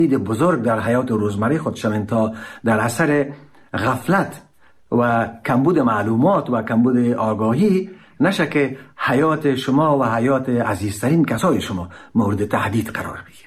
بزرگ در حیات روزمره خودشوند تا در اثر غفلت و کمبود معلومات و کمبود آگاهی نشه که حیات شما و حیات عزیزترین کسای شما مورد تهدید قرار بگیره.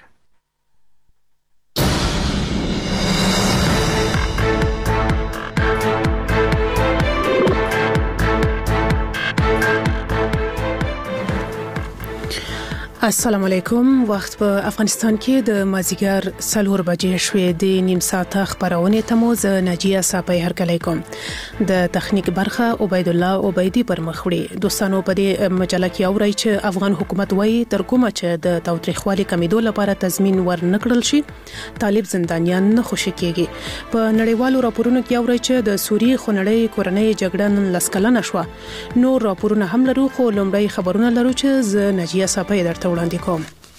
السلام علیکم. وخت په افغانستان کې د مازیګر 4 بجې شوې د نیم ساعت خبرونه تمو ز نجیه صاحب هرکلی کوم. د تخنیک برخه عبید الله عبیدی پر مخوړي. دوستانو په دې مجله کې اوري چې افغان حکومت وایي تر کومه چې د تاوتریخوالي کمیدو لپاره تضمین ورنکړل شي طالب زندانیان نه خوشی کیږي. په نړیوالو راپورونو کې اوري چې د سوریې خونړۍ کورنۍ جګړه نن لسکلنه شو. نور راپورونه هم لرو خو لومړی خبرونه لرو چې ز نجیه صاحب درته وړاندې کوم.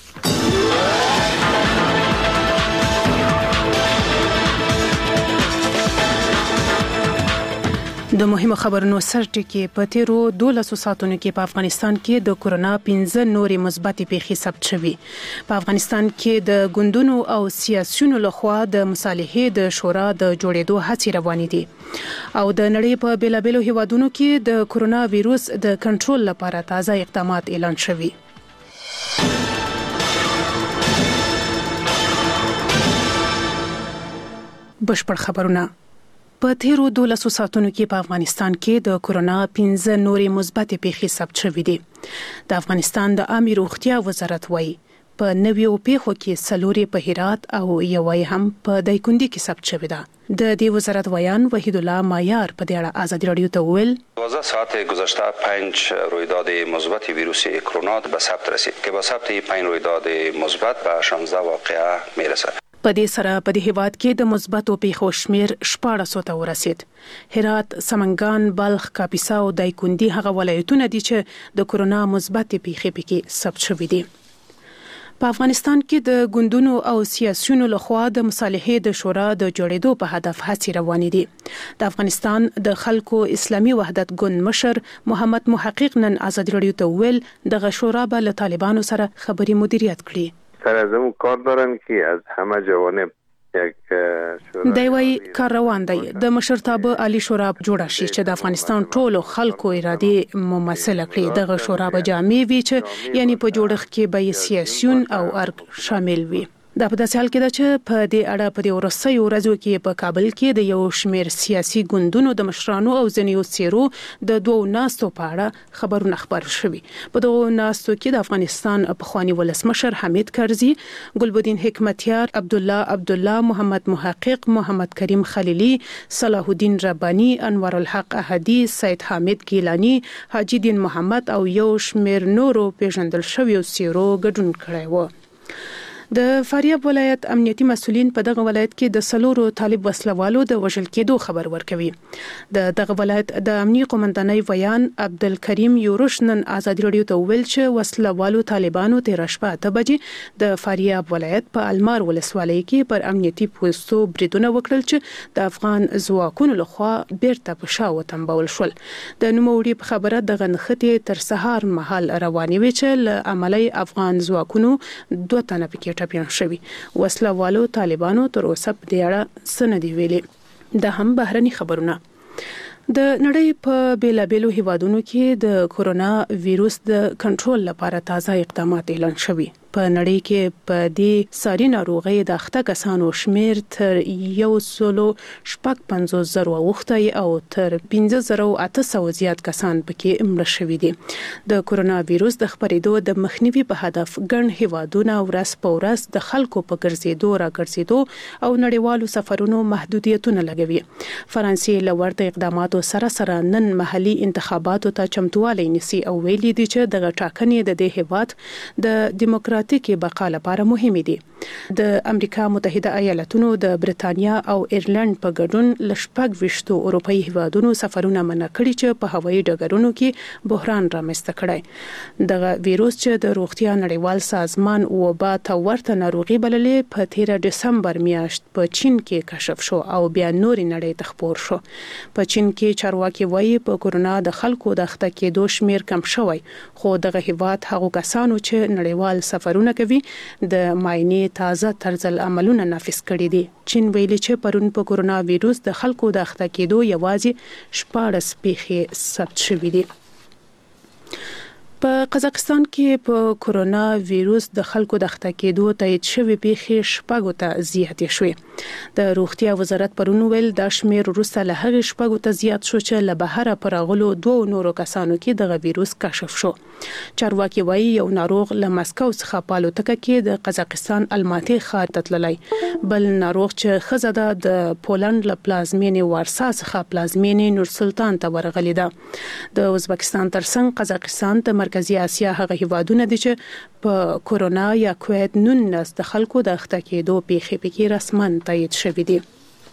د مهمو خبرونو سرټکی په تیرو 12 ساعتونو کې په افغانستان کې د کورونا 15 نورې مثبتې پیښې ثبت شوې. په افغانستان کې د ګوندونو او سیاسيونو لخوا د مصالحې د شورا د جوړېدو هڅې روانې دي او د نړۍ په بیلابېلو هیوادونو کې د کورونا وایروس د کنټرول لپاره تازه اقدامات اعلان شوي. بشپړ خبرونه. په تیرو 12 ساعتونو کې په افغانستان کې د کورونا 15 نورې مثبتې پیښې ثبت شوې دي. د افغانستان د عامه روغتیا وزارت وایي په نویو پیښو کې څلورې په هرات او یوې هم په دایکندي کې ثبت شوې ده. د دې وزارت ویان وحید الله مایار په دې اړه آزادی رادیو ته وویل 12 ساعت گذشته 5 رویداد مثبت ویروس کرونا به ثبت رسید که با ثبت 5 رویداد مثبت به 16 واقعه میرسد. په دې سره په دې هیواد کې د مثبتو پیښو شمیر 1400 ته ورسید. هرات، سمنګان، بلخ، کاپیسا او دایکندي هغه ولایتونه دي چې د کورونا مثبتې پیښې پکې ثبت شوې دي. په افغانستان کې د ګوندونو او سیاسيونو لخوا د مصالحې د شورا د جوړېدو په هدف هڅې روانې دي. د افغانستان د خلکو اسلامي وحدت ګوند مشر محمد محقق نن آزادی رادیو ته ویل د شورا به له طالبانو سره خبري مدیریت کړي. سر از اون کار دارن که از همه جوانب یک دوی کار روان دی. د مشرتابه عالی شورا جوړه شي چې د افغانستان ټولو خلکو اراده ممثله کړي. دغه شورا به جامع وي چې یعنی په جوړښت کې به سیاسيون او ارګ شامل وي. دا په داسې حال کې ده چې په دې اړه په دې ورځو ورځو کې په کابل کې د یو شمېر سیاسي ګوندونو د مشرانو او ځینیو سیرو د دوه ناستو په اړه خبرونه خبر شوي. په دغه ناستو کې د افغانستان پخوانی ولسمشر حمید کرزي، ګلبدین حکمتیار، عبدالله، محمد محقق، محمد کریم خلیلی، صلاح الدین ربانی، انور الحق احدی، سید حامد گیلانی، حاجی دین محمد او یو شمېر نورو پیژندل شویو سیرو ګډون کړی و. د فاریاب ولایت امنیتي مسولین په دغه ولایت کې د سلورو طالب وسلوالو د وژل کېدو خبر ورکوي. دغه ولایت د امنیي قومندانۍ ویان عبدالکریم یورش نن آزادی رادیو ته ویل چې وسلوالو طالبانو 13 شپه 8 بجې د فاریاب ولایت په المار ولسوالۍ کې پر امنیتي پوستو بریدونه وکړل چې د افغان ځواکونو لخوا بیرته په شا وتمبول شول. د نوموړي په خبره د غنښتې تر سهار مهال روانې وي چې له عملی افغان ځواکونو 2 تنه پکې ټپیان شوي. وسلوالو طالبانو تر اوسه په دې اړه څه نه دي ویلي. د هم بهرني خبرونه. د نړۍ په بیلابېلو هیوادونو کې د کورونا وایروس د کنټرول لپاره تازه اقدامات اعلان شوي. په نړۍ کې په دې ساري ناروغۍ د اخته کسانو شمیر تر 150,000 اوښتی او تر 15,800 زیات کسان پکې مړه شوي دي. د کورونا وایروس د خپرېدو د مخنیوي په هدف ګڼ هیوادونه ورځ په ورځ د خلکو په ګرځېدو راګرځېدو او نړیوالو سفرونو محدودیتونه لګوي. فرانسې له ورته اقداماتو سره نن محلي انتخاباتو ته چمتووالی نیسي او ویلي دي چې دغه ټاکنې د دې هیواد د دیموکراتیکي بقا لپاره مهمه دي. د امریکا متحده ایالاتونو د برتانیا او ایرلند په ګډون لشپږ وشتو اروپאי هیوادونو سفرونه منع کړي چې په هوایي ډګرونو کې بحران رامنځته کړي. دغه وایروس چې د روغتیا نړیوال سازمان وبا ته ورته ناروغي بللې په 13 دسمبر میاشت په چین کې کشف شو او بیا نورې نړۍ ته خپور شو. په چین کې چارواکي وایي په کورونا د خلکو د اخته کېدو شمیر کم شوی، خو دغه هیواد هغو کسانو چې نړیوال سفر کارونه کوي د معاینې تازه طرز عملونه نافذ کړي دي. چین ویلي چې پرون په کورونا وایروس د خلکو د اخته کېدو یوازې 14 پیښې ثبت شوې دي. په قزاقستان کې په کورونا وایروس د خلکو د اخته کېدو تایید شوی پیښې شپږو ته زیاتې شوې. د روغتیا وزارت پرون ویل دا شمیر وروسته له هغې شپږو ته زیات شو چې له بهره پر راغلو 2 نورو کسانو کې د وایروس کشف شو. چارواکي وایي یو ناروغ له مسکو څخه په الوتکه کې د قزاقستان الماتې ښار ته تللی. بل ناروغ چې ښځه ده د پولند له پلازمینې وارسا څخه پلازمینې نورسلطان ته ورغلې ده. د ازبکستان ترڅنګ قزاقستان د مرکزی اسیا هغه هیوادونه دي چې په کورونا یا کووید 19 د خلکو د اخته کېدو پیښې پکې رسمن تایید شوې دي.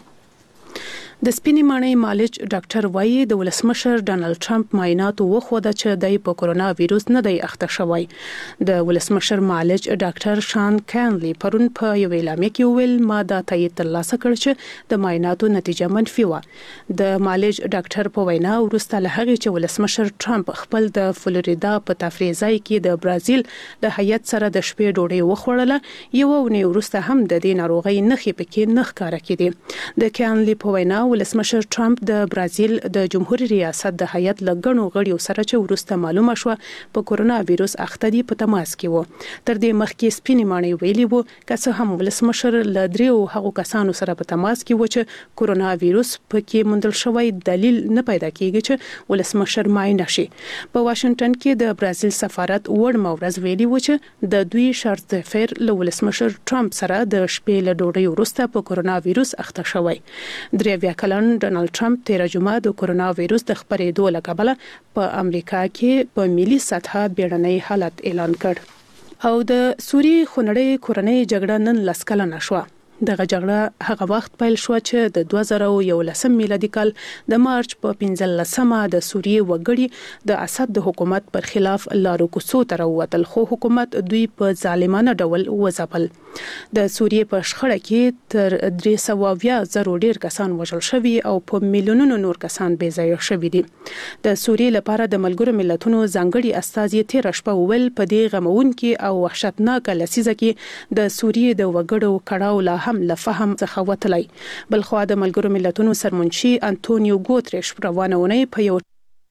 د سپینې ماڼۍ مالج ډاکټر وایي د ولسمشر ډانلډ ټرمپ معایناتو وښوده چې د کورونا وایروس نه دی اخته شوی. د ولسمشر مالج ډاکټر شان کانلی پرون په یو اعلامیه کې ویل ما دا تایید ترلاسه کړ چې د معایناتو نتیجه منفي و. د مالج ډاکټر په وینا وروسته له هغې چې ولسمشر ټرمپ خپل د فلوریدا په تفریح ځای کې د برازیل د هیئت سره د شپې ډوډۍ وخوړله یو ونې وروسته هم د دې ناروغۍ نښې پکې نه ښکاره کېدې. د کانلی په وینا ولسمشر ټرمپ د برازیل د جمهوریت ریاست د هیئت لګڼو غړیو سره چې وروسته معلومه شو په کورونا وایروس اخته دي په تماس کې وو. تر دې مخکې سپینې ماڼۍ ویلي وو که څه هم ولسمشر له 3 هغو کسانو سره په تماس کې و چې کورونا وایروس پکې موندل شوی دلیل نه پیدا کیږي چې ولسمشر معاینه شي. په واشنگټن کې د برازیل سفارت وړ مورز ویلي و چې د دوی شرط فیر له ولسمشر ټرمپ سره د شپې له ډوډۍ وروسته په کورونا وایروس اخته شوی. 3 کلن ډونالد ټرمپ 13 جمعه د کورونا وایروس د خپرېدو له کبله په امریکا کې په ملي سطحه بیړنی حالت اعلان کړ. او د سوریې خونړۍ کورنۍ جګړه نن 10 کلنه شوه. دغه جګړه هغه وخت پیل شو چې د 2011 میلادي کال د مارچ په 15مه د سوریې وګړي د اسد د حکومت پر خلاف لارو کوڅو ته راووتل خو حکومت دوی په ظالمانه ډول وځپل. د سوریې په شخړه کې تر 320,000 ډیر کسان وژل شوي او په میلیونونو نور کسان بې ځایه شوي دي. د سوریې لپاره د ملګرو ملتونو ځانګړي استازي 13 شپه ویل په دې غمونکي او وحشتناک لسیزه کې د سوریې د وګړو کړهو لا هم له فهم څخه وتلی. بل خو د ملګرو ملتونو سرمنشي انټونیو ګوتریش روانه ونی په یو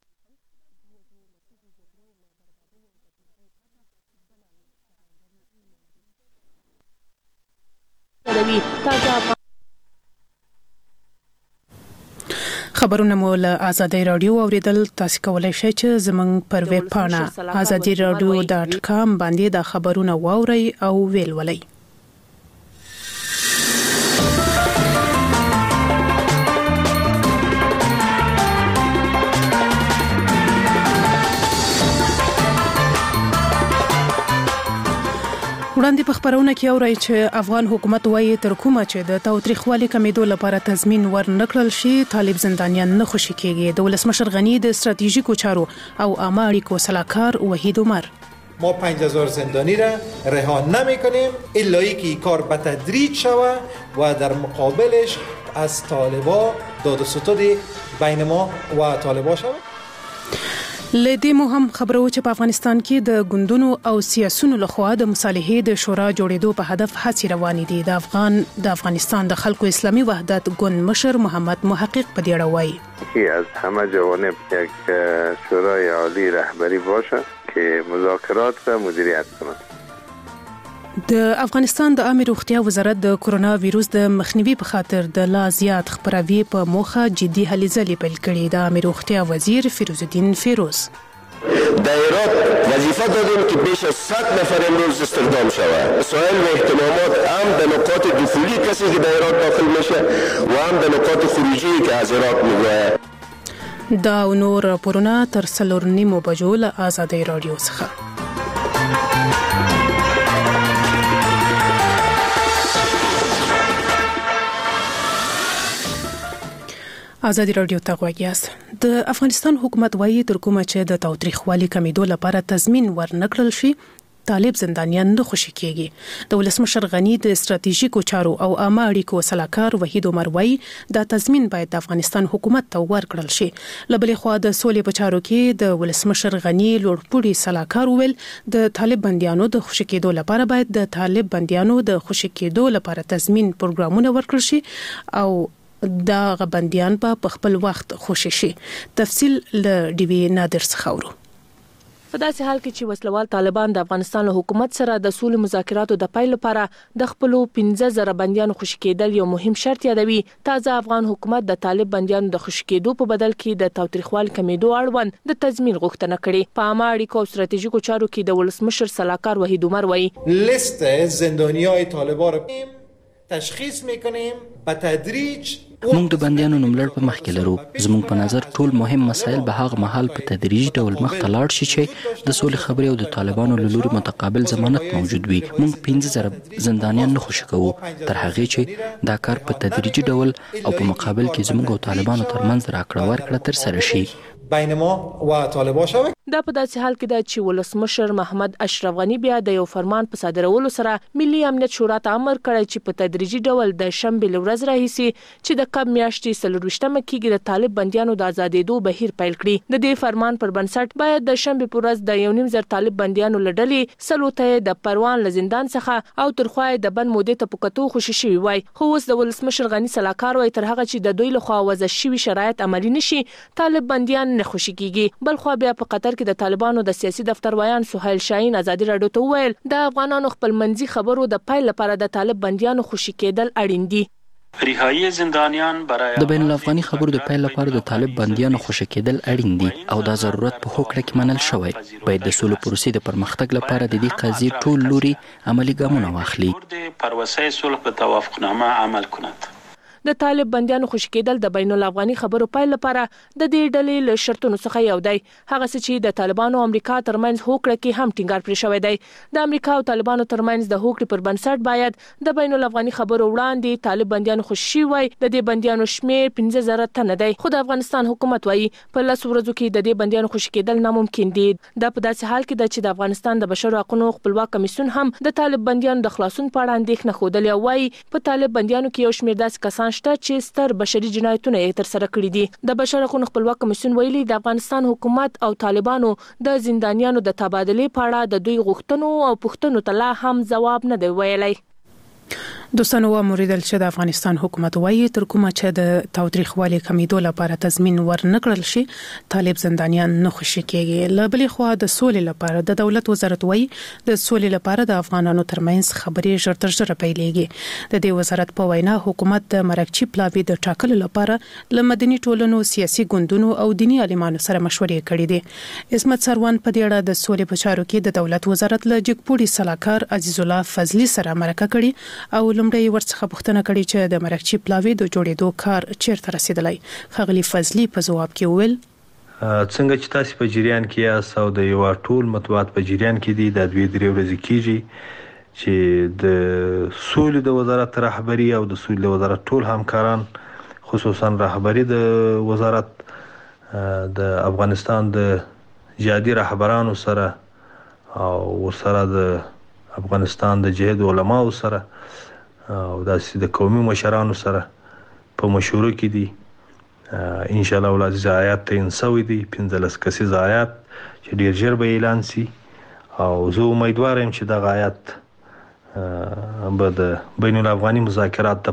خبرونه مو له آزادۍ رادیو اوریدل. تاسو کولای شئ چې زموږ پر ویب پاڼه azadiراdio.com باندې د خبرونه واورئ او ویلولئ. وړاندې په خبرونه کې اورئ چې افغان حکومت وایي تر کومه چې د تاوتریخوالي کمیدو لپاره تضمین ورنکړل شي طالب زندانیان نه خوشي کېږي. د ولسمشر غنی د استراتیژیکو چارو او عامه اړیکو سلاکار وحید عمر ما 5000 زندانی را رها نمی‌کنیم الا اینکه این کار به تدریج شود و در مقابلش از طالبا داد و ستد بین ما و طالبا شود. لدې مو هم خبرو چې په افغانستان کې د ګوندونو او سیاسيونو لخوا د مصالحې د شورا جوړېدو په هدف هڅې روانې دي. د افغانستان د خلکو اسلامي وحدت ګوند مشر محمد محقق په دې اړه وایي که از همه جوانب یک شورای عالی رهبری باشه که مذاکرات و مدیریت کنه. د افغانستان د عامه روغتیا وزارت د کورونا وایروس د مخنیوي په خاطر د لا زیات خبروي په موخه جدي هلې ځلې پیل کړې. د عامه روغتیا وزیر فیروز الدین فیروز در ایران وظیفه دادیم که بیش از 100 نفر امروز استخدام شود. مسائل و احتمامات هم به نقاط دخولی کسی که در ایران داخل میشه و هم به نقاط خروجی که از ایران میگوید. دا نور راپورونه تر 4:30 بجو له آزادۍ رادیو څخه. آزادي رادیو ته غوږیاست. د افغانستان حکومت وایي تر کومه چې د تاوتریخوالي کمیدو لپاره تضمین ورنکړل شي طالب زندانیان نه خوشي کیږي. د ولسمشر غنی د استراتیژیکو چارو او عامه اړیکو سلاکار وحید عمر وایي دا تضمین باید د افغانستان حکومت ته ورکړل شي. لبلې خوا د سولې په چارو کې د ولسمشر غنی لوړپوړي سلاکار ویل د طالب بنديانو د خوشي کېدو لپاره باید د طالب بنديانو د خوشي کېدو لپاره تضمین پروګرامونه ورکړل شي او دا غبنديان په خپل وخت خوشي شي. تفصیل له ډي وی نادر څخه ورو. په داسې حال کې چې وسلوال طالبان د افغانستان له حکومت سره د سولې مذاکراتو د پیل لپاره د خپل 15,000 بنديانو خوشي کېدل یو مهم شرط یادوي. تازه افغان حکومت د طالب بنديانو د خوشي کېدو په بدل کې د تاوتریخوالي کمیدو اړوند د تضمین غوښتنه کړې. په عامه اړیکو او ستراتیژیکو چارو کې د ولسمشر سلاکار وحید عمر وایي لیست زندانیای طالبان رو تشخیص میکنیم به تدریج. موږ د بندیانو نوملړ په مخ کې لرو. زموږ په نظر ټول مهم مسایل به هغه مهال په تدریج ډول مخ ته لاړ شي چې د سولې خبرې او د طالبانو له لوري متقابل ضمانت موجود وي. موږ 15,000 زندانیان نه خوشي کوو تر هغه چې دا کار په تدریجي ډول او په مقابل کې زموږ او طالبانو ترمنځ راکړه ورکړه تر سره شي. بین ما و طالبان شوه. دا په داسې حال کې ده چې ولسمشر محمد اشرف غنی بیا د یو فرمان په صادرولو سره ملي امنیت شورا ته امر کړی چې په تدریجي ډول د شنبې لورځ راهیسي چې د کب میاشتې 24مه کېږي د طالب بنديانو د آزادېدو بهیر پیل کړي. د دې فرمان پر بنسټ باید د شنبې پر ورځ د 1.5 طالب بنديانو لړلې سلوته د پروان له زندان څخه او ترخوای د بن مودې ته پکتو خوشي شوی وای. خو اوس د ولسمشر غنی سلاکار وای تر هغه چې د دوی لخوا وضع شوی شرایط عملی نشي طالب بنديان نه خوشي کیږي. بل خو بیا په قطر کې د طالبانو د سیاسي دفتر ویان سهیل شاهین ازادي راډیو ته ویل د افغانانو خپل منځي خبرو د پای لپاره د طالب بنديانو خوشي کېدل اړین دي. رهایی زندانیان برای د بین الافغاني خبرو د پیل لپاره د طالب بنديانو خوشي کېدل اړین دي او دا ضرورت په هوکړه کې منل شوی. باید د سولې پروسې د پرمختګ لپاره د دې قضیې ټول لوري عملی ګامونه واخلي. پر وسایل صلح په توافقنامه عمل کند. د طالب بنديانو خوشي کېدل د بین الافغاني خبرو پیل لپاره د دې ډلې له شرطونو څخه یو دی. هغه څه چې د طالبانو او امریکا ترمنځ هوکړه کې هم ټینګار پرې شوی دی. د امریکا او طالبانو ترمنځ د هوکړې پر بنسټ باید د بین الافغاني خبرو وړاندې طالب بنديانو خوشي وای. د دې بنديانو شمیر 15,000 تنه دی. خو د افغانستان حکومت وایي په 10 ورځو کې د دې بنديانو خوشي کېدل ناممکن دي. دا په داسې حال کې ده چې د افغانستان د بشري حقوقو خپلواک کمیسیون هم د طالب بنديانو د خلاصون په اړه اندېښنه خوده وایي. په طالب بنديانو کې یو شمیر داسې کسان شته چې بشري جنایتونه یې تر سره کړی دي. د بشري حقوقو خپلواک کمیسیون ویلي د افغانستان حکومت او طالبانو د زندانیانو د تبادلې په اړه د دوی غوښتنو او پوښتنو ته لا هم ځواب نه دی ویلی. دوستانو وموریدل چې د افغانستان حکومت وایي تر کومه چې د تاوتریخوالي کمیدو لپاره تضمین ورنکړل شي طالب زندانیان نه خوشي کېږي. لبلې خوا د سولې لپاره د دولت وزارت وایي د سولې لپاره د افغانانو ترمنځ خبرې ژر تر ژره پیلېږي. د دې وزارت په وینا حکومت د مرکچی پلاوی د ټاکلو لپاره له مدني ټولنو سیاسي ګوندونو او دینی عالمانو سره مشورې کړې دي. عصمت سروان په دې اړه د سولې په چارو کې د دولت وزارت له جګپوړي سلاکار عزیز الله فضلی سره مرکه کړې او لمړی ورڅخه پوښتنه کړې چې د مرکچی پلاوی د جوړېدو کار چیرته رسیدلی. خغلی فضلی په جواب کې وویل څنګه چې تاسو په جریان کې یاست او د یو ټول مطبوعات په جریان کې دي د 2-3 ورځې کېږي چې د سولې د وزارت رهبری او د سولې د وزارت ټول همکاران خصوصا رهبری د وزارت د افغانستان د جهادي رهبرانو سره او سره د افغانستان د جهاد علماو سره او د قومي مشرانو سره په مشورو کې دي. ان شاء الله ولعزیز آیات ته انسوي دي 15 کسیز آیات چې ډیر ژر به اعلان سي او زه امیدوار یم چې دا آیات به د بین الافغاني مذاکرات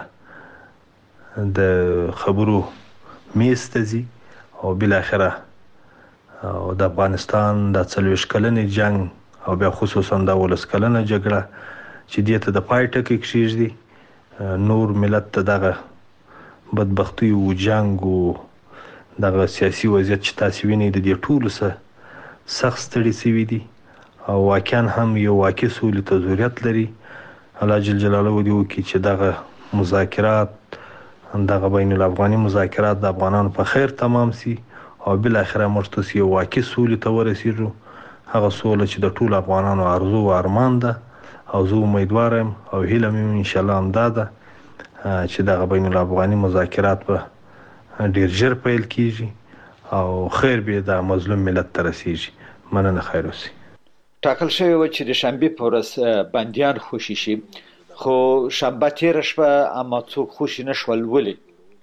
لپاره د خبرو میز ته ځي او بل اخره او د افغانستان د 40 کلنې جنگ او بیا خصوصا د 19 کلنه جګړه چې دې ته د پای ټکی کېږي نور ملت ته دغه بدبختی او جنگ او دغه سیاسي وضعیت چې تاسو وینئ د دې ټولو سره سخت ستړي شوي دي او واقعا هم یو واقع سولې ته ضرورت لري. الله جل جلاله دې وکړي چې دغه مذاکرات دغه بین الافغاني مذاکرات د افغانانو په خیر تمام سي او بل اخره مرتس یو واقع سولې ته ورسیږو. هغه سوله چې د ټول افغانانو ارزو او ارمان ده او زه امیدوارم او هیله مې ان شاء الله هم ده چې دغه بین الافغاني مذاکرات به ډیر ژر پیل کیږي او خیر به د مظلوم ملت ته رسیږي. مننه، خیر اوسئ. ټاکل شوی و چې د شنبې په ورځ بندیان خوشي شي، خو شنبه تېره شوه اما څوک خوشي نه شول. ولې؟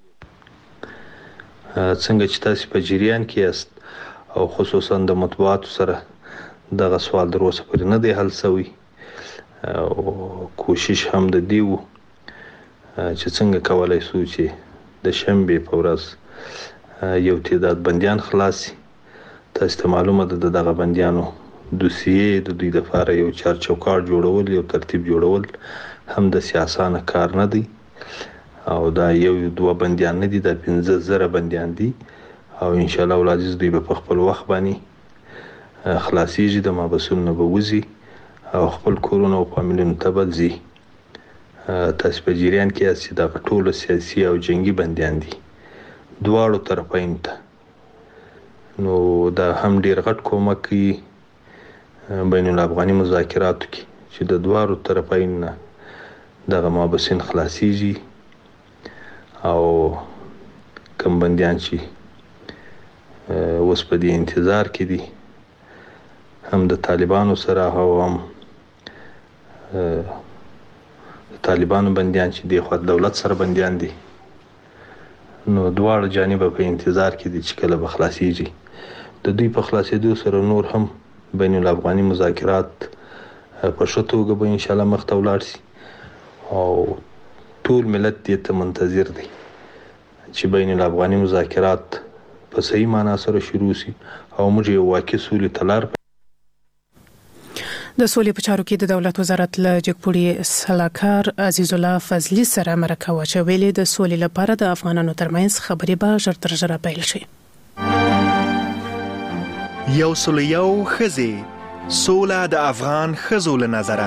څنګه چې تاسو په جریان کې یاست او خصوصا د مطبوعاتو سره دغه سوال در اوسه پورې نه دی حل شوی، او کوشش هم د دې و چې څنګه کولای شو چې د شنبې په ورځ یو تعداد بندیان خلاص شي. تاسو ته معلومه ده د دغه بندیانو دوسیې د دوی لپاره یو چارچوکاټ جوړول، یو ترتیب جوړول هم د سیاسانه کار نه دی، او دا یو دوه بندیان نه دي، دا 15,000 بندیان دي، او ان شاء الله العزیز دوی به په خپل وخت باندې خلاصيږي، د مابسون نه به وځي او خپل کورونه او فامیلونو ته به ځي. تاسو په جریان کې یاست چې دا ټول سیاسي او جنگي بندیان دي دواړو طرفین ته، نو دا هم ډیر غټ کومک کوي بین الافغاني مذاکراتو کې چې د دواړو طرفین نه دغه مابسین خلاصيږي، او کم بندیان چې اوس په دې انتظار کې دي هم د طالبانو سره او هم طالبانو بندیان چې دی خو دولت سره بندیان دي، نو دواړه جانب په انتظار کې دي چې کله به خلاصيږي. د دوی په خلاصېدو سره نور هم بین الافغاني مذاکرات په ښه توګه به ان شاء الله مخ ته ولاړ شي، او ټول ملت دې ته منتظر دی چې بین الافغاني مذاکرات په صحیح معنا سره شروع شي او موږ یو واقعي سولې ته لار. د سولې په چارو کې د دولت وزارت له جګپوړي سلاکار عزیز الله فضلی سره مرکه واچولې. د سولې لپاره د افغانانو ترمنځ خبرې به ژر تر ژره پیل شي. یو سولیو خزي سوله د افغان خزو له نظره.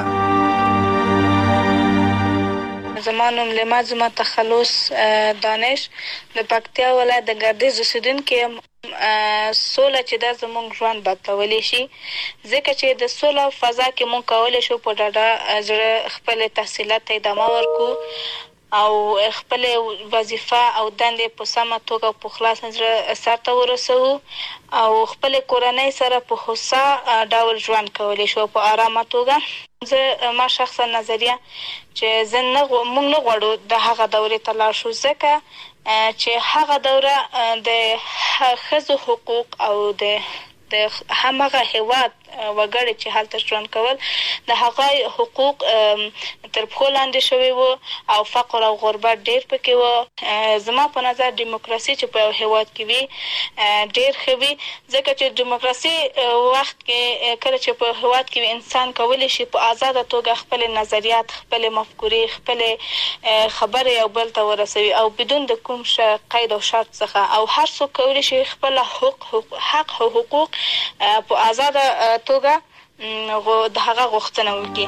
زمانم لمازم تخلص دانش د پکتیا ولایت د ګردیز اوسیدونکو سوله چې د زمونږ ژوند بدلولی شي، ځکه چې د سوله فضا کې مونږ کولی شو په ډاډه زړه خپل تحصیلات ته ادامه ورکو او خپل وظیفه او دندې په سمه توګه په خلاص نظر سرته ورسوو او خپل کورنۍ سره په هوسا ډول ژوند کولی شو په آرامه توګه. زه ما شخصا نظریه چې مونږ نه غواړو د هغه دورې ته لاړ شو، ځکه چې هغه دوره د ښځو حقوق او د همغه هیواد وګړي چې هلته ژوند کول د هغه حقوق تر پښو لاندې شوي وو او فقر او غربت ډېر پکې وو. زما په نظر دیموکراسي چې په یو هیواد کې وي ډېر ښه وي، ځکه چې دیموکراسي وخت کې کله چې په هیواد کې انسان کولی شي په آزاده توګه خپل نظریات، خپل مفکورې، خپل خبرې یو بل ته ورسوي او بدون د کوم قید او شرط څخه، او هر څوک کولی شي خپل حق او حقوق په آزاده توګه د هغه غوښتنه وکړي.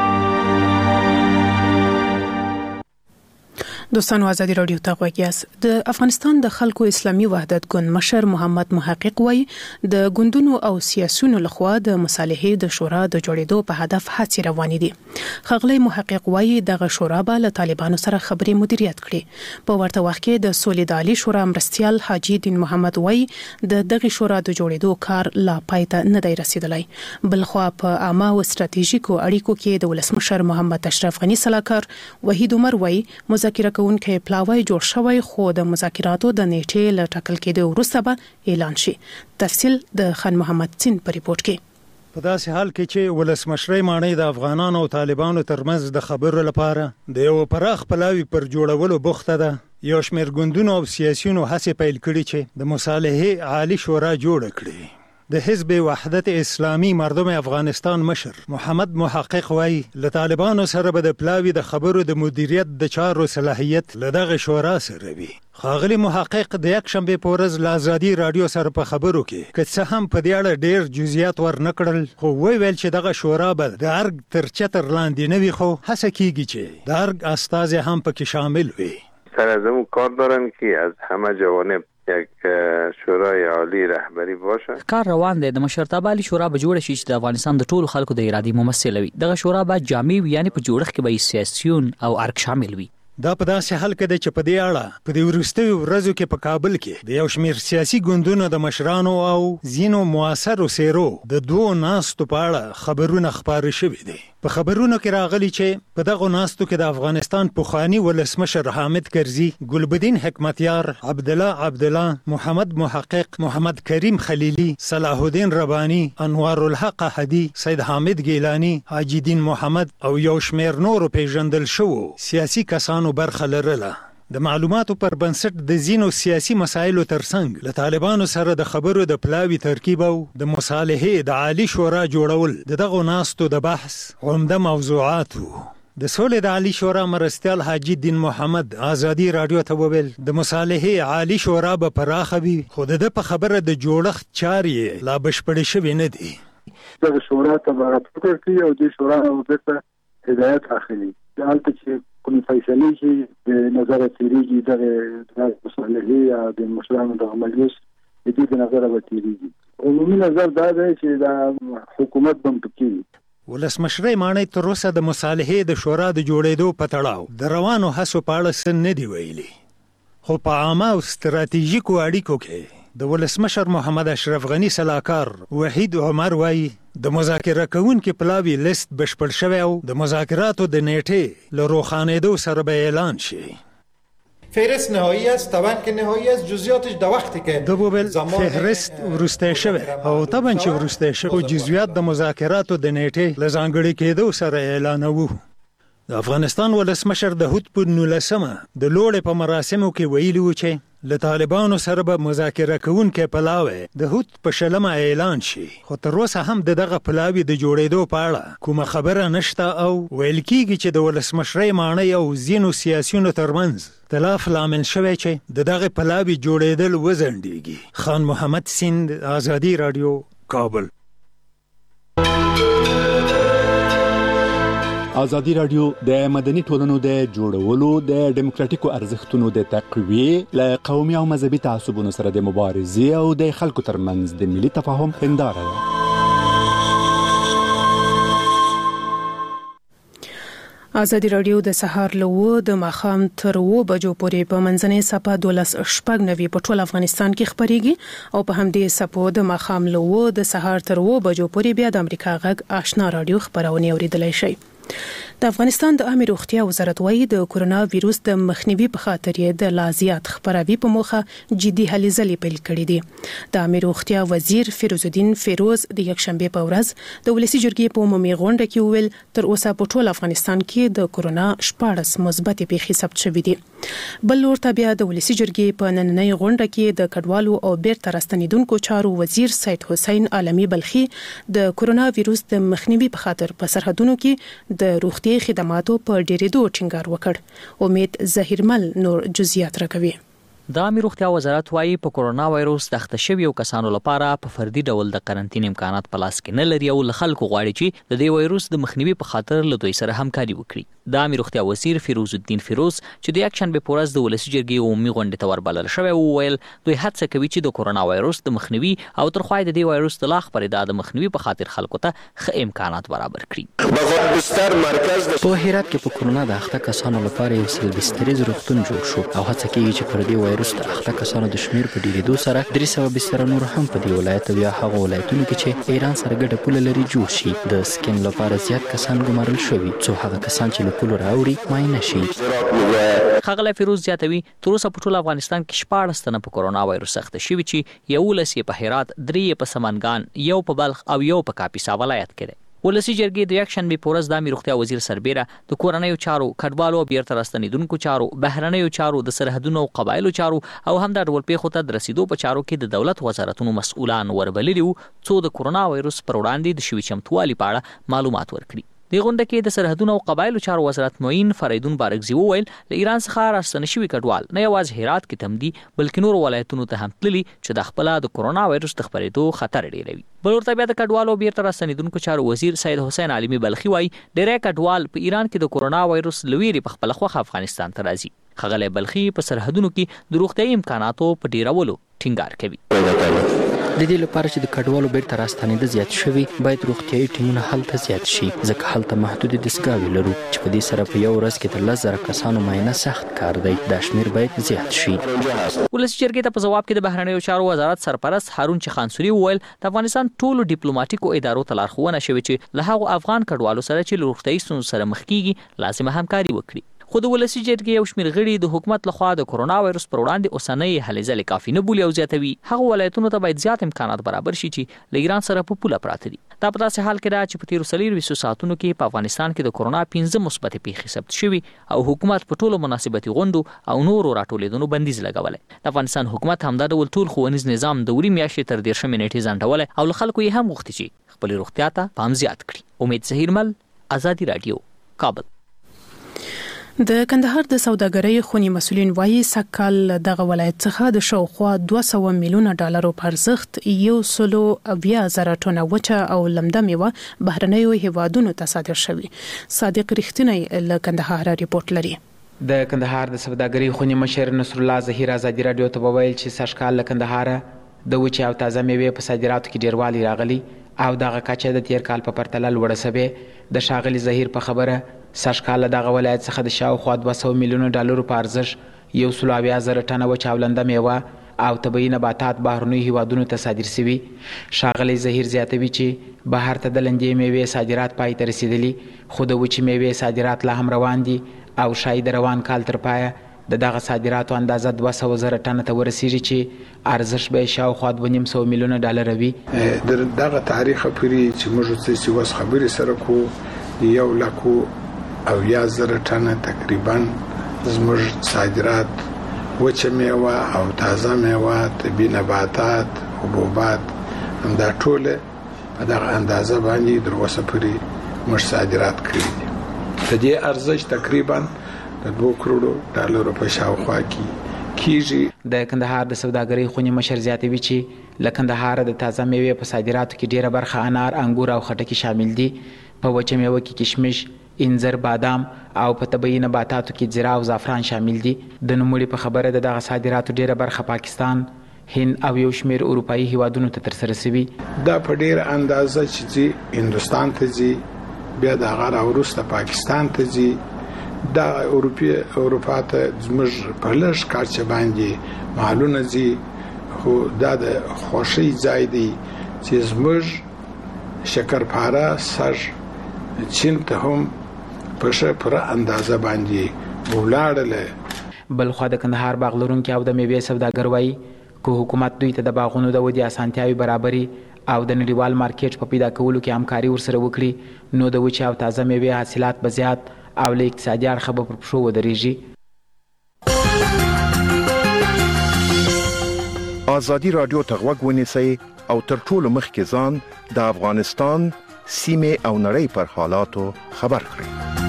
دوستانو ازادي رادیو ته غوږ یاست. د افغانستان د خلکو اسلامي وحدت ګوند مشر محمد محقق وایي د ګوندونو او سیاسيونو لخوا د مصالحې د شورا د جوړېدو په هدف هڅې روانې دي. ښاغلی محقق وایي دغه شورا به له طالبانو سره خبرې مدیریت کړي. په ورته وخت کې د سولې د عالی شورا مرستیال حاجی دین محمد وایي د دغه شورا د جوړېدو کار لا پای ته نه دی رسیدلی. بلخوا په عامه او ستراتیژیکو اړیکو کې د ولسمشر محمد اشرف غنی سلاکار وحید عمر وایي مذاکره کوونکي پلاوی جوړ شوی، خو د مذاکراتو د نیټې له ټاکل کېدو وروسته به اعلان شي. تفصیل د خان محمد سین په ریپورت کې. په داسې حال کې چې ولسمشر ماڼۍ د افغانانو او طالبانو ترمنځ د خبرو لپاره د یو پراخ پلاوی پر جوړولو بوخته ده، یو شمېر ګوندونو او سیاسيونو هڅې پیل کړي چې د مصالحې عالی شورا جوړ کړي. د حزب وحدت اسلامی مردم افغانستان مشر محمد محقق وایي له طالبانو سره به د پلاوی د خبرو د مدیریت د چارو صلاحیت له دغه شورا سره وي. ښاغلی محقق د یک شنبې په ورځ له ازادي رادیو سره په خبرو کې که څه هم په دې اړه ډېر جزئیات ورنکړل، خو ویل چې دغه شورا به د ارګ تر چتر لاندې نه وي، خو هڅه کیږي چې د ارګ استازي هم پکې شامل وي. سر از اون کار دارن که از همه جوانب یک شورای عالی رهبری باشه. کار روان دی. د مشرتابه عالی شورا به جوړ شي چې د افغانستان د ټولو خلکو د ارادي ممثل وي. دغه شورا به جامع وي، یعنی په جوړښت کې به سیاسيون او ارګ شامل وي. دا په داسې حال کې ده چې په دې اړه په دې وروستیو ورځو کې په کابل کې د یو شمېر سیاسي ګوندونو د مشرانو او ځینو موثرو څېرو د دوو ناستو په اړه خبرونه خپاره شوي دي. په خبرونو کې راغلي چې په دغو ناستو کې د افغانستان پخواني ولسمشر حامد کرزي، ګلبدین حکمتیار، عبدالله، محمد محقق، محمد کریم خلیلی، صلاح الدین ربانی، انوار الحق احدي، سید حامد ګیلانی، حاجی دین محمد او یو شمېر نورو پیژندل شوو سیاسي کسانو برخه لرله. د معلوماتو پر بنسټ د ځینو سیاسي مسایلو ترڅنګ له طالبانو سره د خبرو د پلاوي ترکیب او د مصالحې د عالی شورا جوړول د دغو ناستو د بحث عمده موضوعات وو. د سولې د عالی شورا مرستیال حاجی دین محمد آزادي رادیو ته وویل د مصالحې عالی شورا به پراخه وي، خو د په خبره د جوړښت چارې لا بشپړې شوې نه دي. دغه شورا ته به فکر کوي او د شورا ورته هدایت اخلي. دلته چې کوم فیصله چې د نظر تیریږي د مصالحې یا د مشرانو د مجلس د دې د نظر به تیریږي. عمومي نظر دا دی چې د حکومت بم پکې ولسمشرۍ ماڼۍ تر اوسه د مصالحې د شورا د جوړېدو په تړاو د روانو هڅو په اړه څه نه دي ویلي، خو په عامه او ستراتیژیکو اړیکو کې د ولسمشر محمد اشرف غني سلاکار وحید عمر وایي د مذاکره کوونکو پلاوي لیست بشپړ شوی او د مذاکراتو د نیټې له روښانېدو سره به اعلان شي. فهرست نهایی است، طبعا که نهایی است، جزئیاتش در وقتی که دوبل فهرست ورسته شوی او طبعا چې ورسته شوی جزئیات د مذاکراتو د نیټې له ځانګړي کېدو سره اعلانوو. د افغانستان ولسمشر د هوت په 19مه د لوړې په مراسمو کې ویلي و چې له طالبانو سره به مذاکره کوونکي پلاوی د هوت په 20 اعلان شي، خو تر اوسه هم دغه پلاوی د جوړېدو په اړه کومه خبره نشته او ویل کېږي چې د ولسمشرۍ ماڼۍ او ځینو سیاسیونو ترمنځ اختلاف لامل شوی چې دغه پلاوی جوړېدل وځنډېږي. خان محمد سیند، آزادي رادیو، کابل. ازادي رادیو د مدني ټولنو د جوړولو، د ډیموکراتیکو ارزښتونو د تقویې، له قومي او مذهبي تعصبونو سره د مبارزې او د خلکو ترمنځ د ملي تفاهم هنداره ده. ازادي رادیو د سهار له د ماښام تر 2 بجو پورې په منځنۍ صفه 12:90 په ټول افغانستان کې خبريږي او په همدې صفو د ماښام له د سهار تر 2 بجو پورې بیا د امریکا غږ آشنا رادیو خبرونه اوریدلای شئ. د افغانستان د عامه روغتیا وزارت وايي د کورونا وایروس د مخنیوي په خاطر یې د لازیات خبروي په موخه جدي هلې ځلې پیل کړې دي. د عامه روغتیا وزیر فیروز الدین فیروز د یکشنبه په ورځ د ولسی جرګې په عمومي غونډه کې ویل تر اوسه په ټول افغانستان کې د کورونا 14 مثبت پیښې ثبت شوې دي. بل لور ته بیا د ولسی جرګې په نننۍ غونډه کې د کډوالو او بیرته راستنیدونکو چارو وزیر سید حسین عالمی بلخي د کورونا وایروس د مخنیوي په خاطر په سرحدونو کې د روغتي خدماتو په ډیرېدو ټینګار وکړ. امید ظهیرمل نور جزئیات راکوي. د عامه روغتیا وزارت وايي په کورونا وایروس د اخته شویو کسانو لپاره په فردي ډول د قرنټین امکانات په لاس کې نه لري او خلکو غواړي چې د دې وایروس د مخنیوي په خاطر له دوی سره همکاري وکړي. د عامه روغتیا وزیر فیروز الدین فیروز چې د یکشنبه په ورځ د ولسی جرګې عمومي غونډې ته وربلل شوی وویل دوی هڅه کوي چې د کورونا وایروس د مخنیوي او تر خوای د دې وایروس د لاخ پرې د مخنیوي په خاطر خلکو ته ښه امکانات برابر کړي. په هرات کې په کورونا د اخته کسانو لپاره یو سل بستریز روغتون جوړ شو او هڅه کوي چې پر دې وایروس د اخته کسانو د شمیر په ډیریدو سره 300 بستر نور هم په دې ولایت او یا هغه ولایتونو کې چې ایران سره ګډه پوله لري جوړ شي. د سکین لپاره زیات کسان ګمارل شوي څو هغه کسان چې له پوله راوړي ماینه شي. خغله فیروز زیاتوي تر اوسه په ټول افغانستان کې 14 تنه په کورونا وایروس اخته شوي چې 11 په هرات، 3 په سمنګان، 1 په بلخ او 1 په کاپیسا ولایت کې. ولسی جرګې د یکشنبه په ورځ د عامه روغتیا وزیر سربیره د کورنیو چارو، کډوالو او بیرته راستنیدونکو چارو، بهرنیو چارو، د سرحدونو او قبایلو چارو او هم د ډول پیښو ته د رسیدو په چارو کې د دولت وزارتونو مسؤلان وربللي وو څو د کورونا وایروس پر وړاندې د شوي چمتووالي په اړه معلومات ورکړي. د غونډه کې د سرحدونو او قبایلو چارو وزارت معین فریدون بارکزی وویل له ایران څخه راستنه شوي کډوال نه یوازې هرات کې تم دي بلکې نور ولایتونو ته هم تللي چې د خپل د کورونا وایروس د خپرېدو خطر ډیروي. بل ورته بیا د کډوالو بیرته راستنیدونکو چارو وزیر سید حسین عالمی بلخي وایي ډېری کډوال په ایران کې د کورونا وایروس لویری په خپل خوخه افغانستان ته راځي. خغله بلخي په سرحدونو کې د روغتیايي امکاناتو په ډیرولو ټینګار کوي. د دې لپاره چې د کډوالو بیرته راستنېده زیات شوي باید روغتیايي ټیمونه هلته زیات شي ځکه هلته محدود دستګاوې لرو چې په دې سره په یو ورځ کې تر 10,000 کسانو معاینه سخت کار دی. دا شمیر باید زیات شي. ولسی جرګې ته په جواب کې د بهرنیو چارو وزارت سرپرست هارون چخانسوري وویل د افغانستان ټولو ډیپلوماټیکو ادارو ته لارښوونه شوې چې له هغو افغان کډوالو سره چې له روغتیايي ستونزو سره مخ کیږي لازمه همکاري وکړي. خو د ولسی جرګې یو شمېر غړي د حکومت لخوا د کرونا وایرس پر وړاندې اوسنۍ هلې ځلې کافي نه بولي او زیاتوي هغه ولایتونو ته باید زیات امکانات برابر شي چې له ایران سره په پوله پراته دي. دا په داسې حال کې ده چې په تیرو 24 ساعتونو کې په افغانستان کې د کرونا 15 مثبت پیښې ثبت شوي او حکومت په ټولو مناسبتي غونډو او نورو راټولېدنو بندیز لګولی. د افغانستان حکومت همدا ډول ټول ښوونیز نظام د وړي میاشتې تر 13 نیټې ځنډولی او له خلکو یې هم غوښتي چې خپلې روغتیا ته پام زیات کړي. امید ظهیرمل، ازادي راډیو، کابل. د کندهار د سوداګرۍ خونی مسولین وایي سکهال دغه ولایت څخه د شاوخوا 200 میلیونه ډالرو په ارزښت 120,000 ټنه وچه او لمده میوه بهرنیو هیوادونو ته صادر شوی. صادق رښتینی له کندهار ریپورت لري. د کندهار د سوداګرۍ خونی مشر نصر الله ظهیر ازادي راډیو ته وویل چې سږکال له کندهار د وچه او تازه میوې په صادراتو کې ډیروالی راغلی او دغه کچه د تیر کال په پرتله لوړه شوې. د شاغلي ظهیر په خبره سږکال دغه ولایت څخه د شاوخوا 200 میلیونه ډالرو په ارزښت 120,000 ټنه وچه او لنده میوه او طبیعي نباتات بهرنیو هیوادونو ته صادر شوي. شاغلي ظهیر زیاتوي چې بهر ته د لندې میوې صادرات پای ته رسیدلي خو د وچې میوې صادرات لا هم روان دي او شاید روان کال تر پایه دغه صادراتو اندازه 200,000 ټنه ته ورسیږي چې ارزښت به شاوخوا 200 میلیونه ډالر وي. دغه تاریخ پوری چې موږ څه وس خبرې سره کو 1,000,000 ټنه تقریبا زموږ صادرات وچه میوه او تازه میوه طبیعي نباتات حبوبات همدا ټول په دغه اندازه باندې در اوسه پورې موږ صادرات کړي دي. د دې ارزښت تقریبا د 2 کروڑو ډالرو په شاوخوا کې کیږي. د کندهار د سوداګرۍ خونی مشر زیاتوي چې له کندهار د تازه میوې په صادراتو کې ډیره برخه انار، انګور او خټکي شامل دي. په وچه میوه کې کشمش، انځر، بادام او په طبیعي نباتاتو کې زیره او زعفران شامل دي. د نوموړي په خبره د دغه صادراتو ډیره برخه پاکستان، هند او یو شمېر اروپایي هیوادونو ته ترسره شوي. دا په ډیره اندازه چې هندوستان ته ځي، بیا د هغه وروسته پاکستان ته ځي، دا اروپا ته زموږ په لږ کارچه باندې مالونه ځي. خو دا د خوښۍ ځای دی چې زموږ شکرپاره سږ چین ته هم په ښه پوره اندازه باندې ولاړله. بل خو د کندهار باغ لرونکي او د میوې سوداګر وایي که حکومت دوی ته د باغونو د ودې اسانتیاوې برابري او د نړیوال مارکیټ په پیدا کولو کې همکاري ورسره وکړي نو د وچې او تازه میوې حاصلات به زیات او له اقتصادي اړخه به پر پښو ودرېږي. ازادي راډیو ته غوږ ونیسئ او تر ټولو مخکې ځان د افغانستان سیمه او نړۍ پر حالاتو خبر کړئ.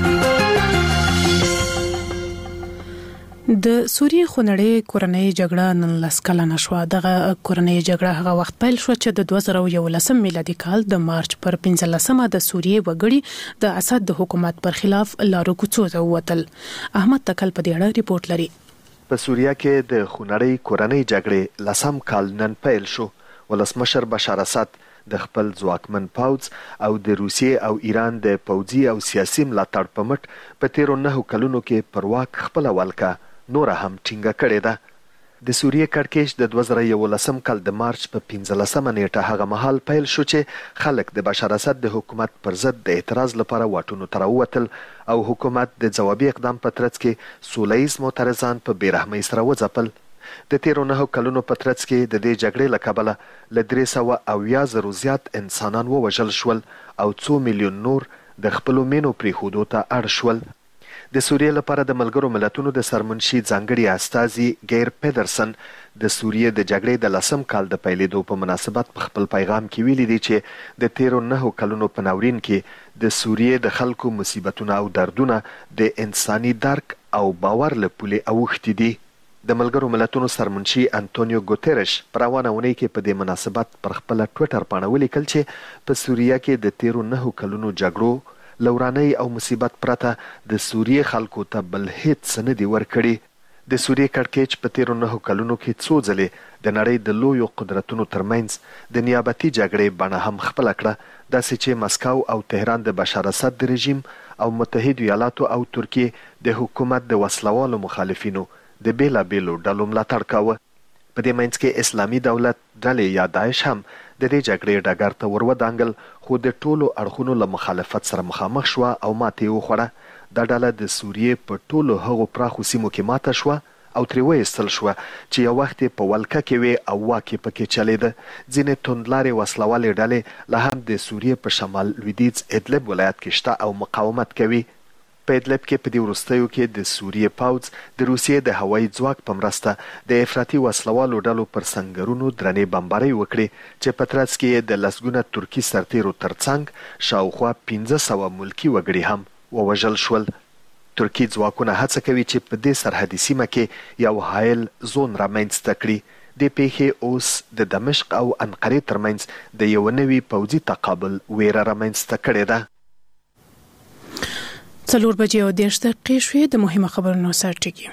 د سوریې خونړۍ کورنۍ جګړه نن لس کلنه شوه. دغه کورنۍ جګړه هغه وخت پیل شو چې د 2011 میلادي کال د مارچ پر 15مه د سوریې وګړي د اسد د حکومت پر خلاف لارو کوڅو ته ووتل. احمد تکل په دې اړه ریپورت لري. په سوریه کې د خونړۍ کورنۍ جګړې لسم کال نن پیل شو. ولسمشر بشار اسد د خپل ځواکمن پوځ او د روسیې او ایران د پوځي او سیاسي ملاتړ په مټ په تیرو 9 کلونو کې پر واک خپل ولکه نور هم ټینګه کړې ده. د سوریې کړکېچ د 2011 کال د مارچ په 15مه نیټه هغه مهال پیل شو چې خلک د بشار اسد د حکومت پر ضد د اعتراض لپاره واټونو ته راووتل او حکومت د ځوابي اقدام په ترڅ کې سولیز معترضان په بیرحمۍ سره وځپل. د تیرو 9 کلونو په ترڅ کې د دې جګړې له کبله له 300,000 زیات انسانان ووژل شول او 2 میلیون نور د خپلو مینو پرېښودو ته اړ شول. د سوریې لپاره د ملګرو ملتونو د سرمنشي ځانګړي استازي ګیر پیدرسن د سوریې د جګړې د لسم کال د پیلېدو په مناسبت په خپل پیغام کې ویلي دي چې د تیرو 9 کلونو په ناورین کې د سوریې د خلکو مصیبتونه او دردونه د انساني درک او باور له پولې اوښتي دي. د ملګرو ملتونو سرمنشي انټونیو ګوتيرش پر روانه اونۍ کې په دې مناسبت پر خپل ټویټر باندې ولیکل چې په سوریه کې د تیرو 9 کلونو جګړو لورانۍ او مصیبت پرته د سوریې خلکو ته بل هیڅ نه دی ورکړي. د سوریې کړکېچ په تیرو 9 کلونو کې څو ځلې د نړۍ د لویو قدرتونو ترمنځ د نیابتي جګړې بڼه هم خپله کړه، داسې چې مسکو او تهران د بشار اسد د رژیم او متحد ایالاتو او ترکیې د حکومت د وسلوالو مخالفینو د بیلابیلو ډلو ملاتړ کاوه. په دې منځ کې اسلامي دولت ډلې یا داعش هم د دې جګړې ډګر ته ورودانګل، خو د ټولو اړخونو له مخالفت سره مخامخ شوه او ماتې وخوړه. دا ډله د سوریې په ټولو هغو پراخو سیمو کې ماته شوه او ترې وایستل شوه چې یو وخت په ولکه کې وې او واک یې پکې چلیده. ځینې توندلارې وسلوالې ډلې لا هم د سوریې په شمال لویدیځ ادلب ولایت کې شته او مقاومت کوي. په ادلب کې په دې وروستیو کې د سوریې پوځ د روسیې د هوایي ځواک په مرسته د افراطي وسلوالو ډلو پر سنګرونو درنې بمبارۍ وکړې چې په ترڅ کې د لسګونه ترکي سرتیرو ترڅنګ شاوخوا 1500 ملکي وګړي هم ووژل شول. ترکي ځواکونه هڅه کوي چې په دې سرحدي سیمه کې یو حایل زون رامنځته کړي. د پیښې اوس د دمشق او انقرې ترمنځ د یو نوي پوځي تقابل ویره رامنځته کړې ده. 4:30 شوې د مهمه خبرونو سرټکی.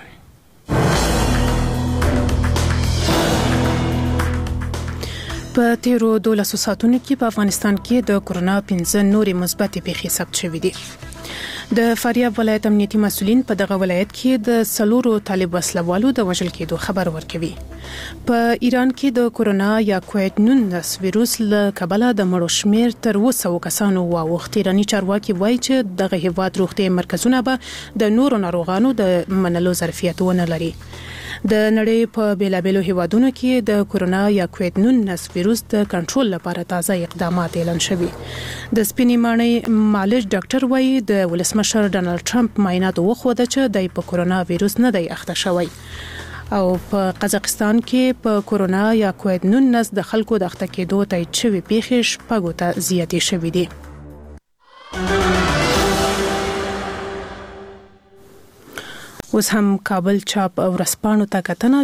په تیرو 12 ساعتونو کې په افغانستان کې د کورونا 15 نورې مثبتې پیښې ثبت شوې دي. د فاریاب ولایت امنیتي مسؤلین په دغه ولایت کې د 4 طالب وسلوالو د وژل کېدو خبر ورکوي. په ایران کې د کورونا یا کووید-19 ویروس له کبله د مړو شمیر تر 200 کسانو واوښت. ایراني چارواکي وایي چې دغه هیواد روغتي مرکزونه به د نورو ناروغانو د منلو ظرفیت ونه لري. د نړۍ په بیلابیلو هیوادونو کې د کورونا یا کووید-19 ویروس د کنټرول لپاره تازه اقدامات اعلان شوي. د سپینې ماڼۍ معالج ډاکټر وایي د ولسمشر ډانلډ ټرمپ معاینات وښوده چې د کورونا ویروس نه دی اخته شوی. او په قزاقستان کې په کورونا یا کووید-19 د خلکو د اخته کېدو تایید شوي پیښې شپږو ته زیاتې شوي دي. اوس هم کابل چاپ او ورځپاڼو ته کتنه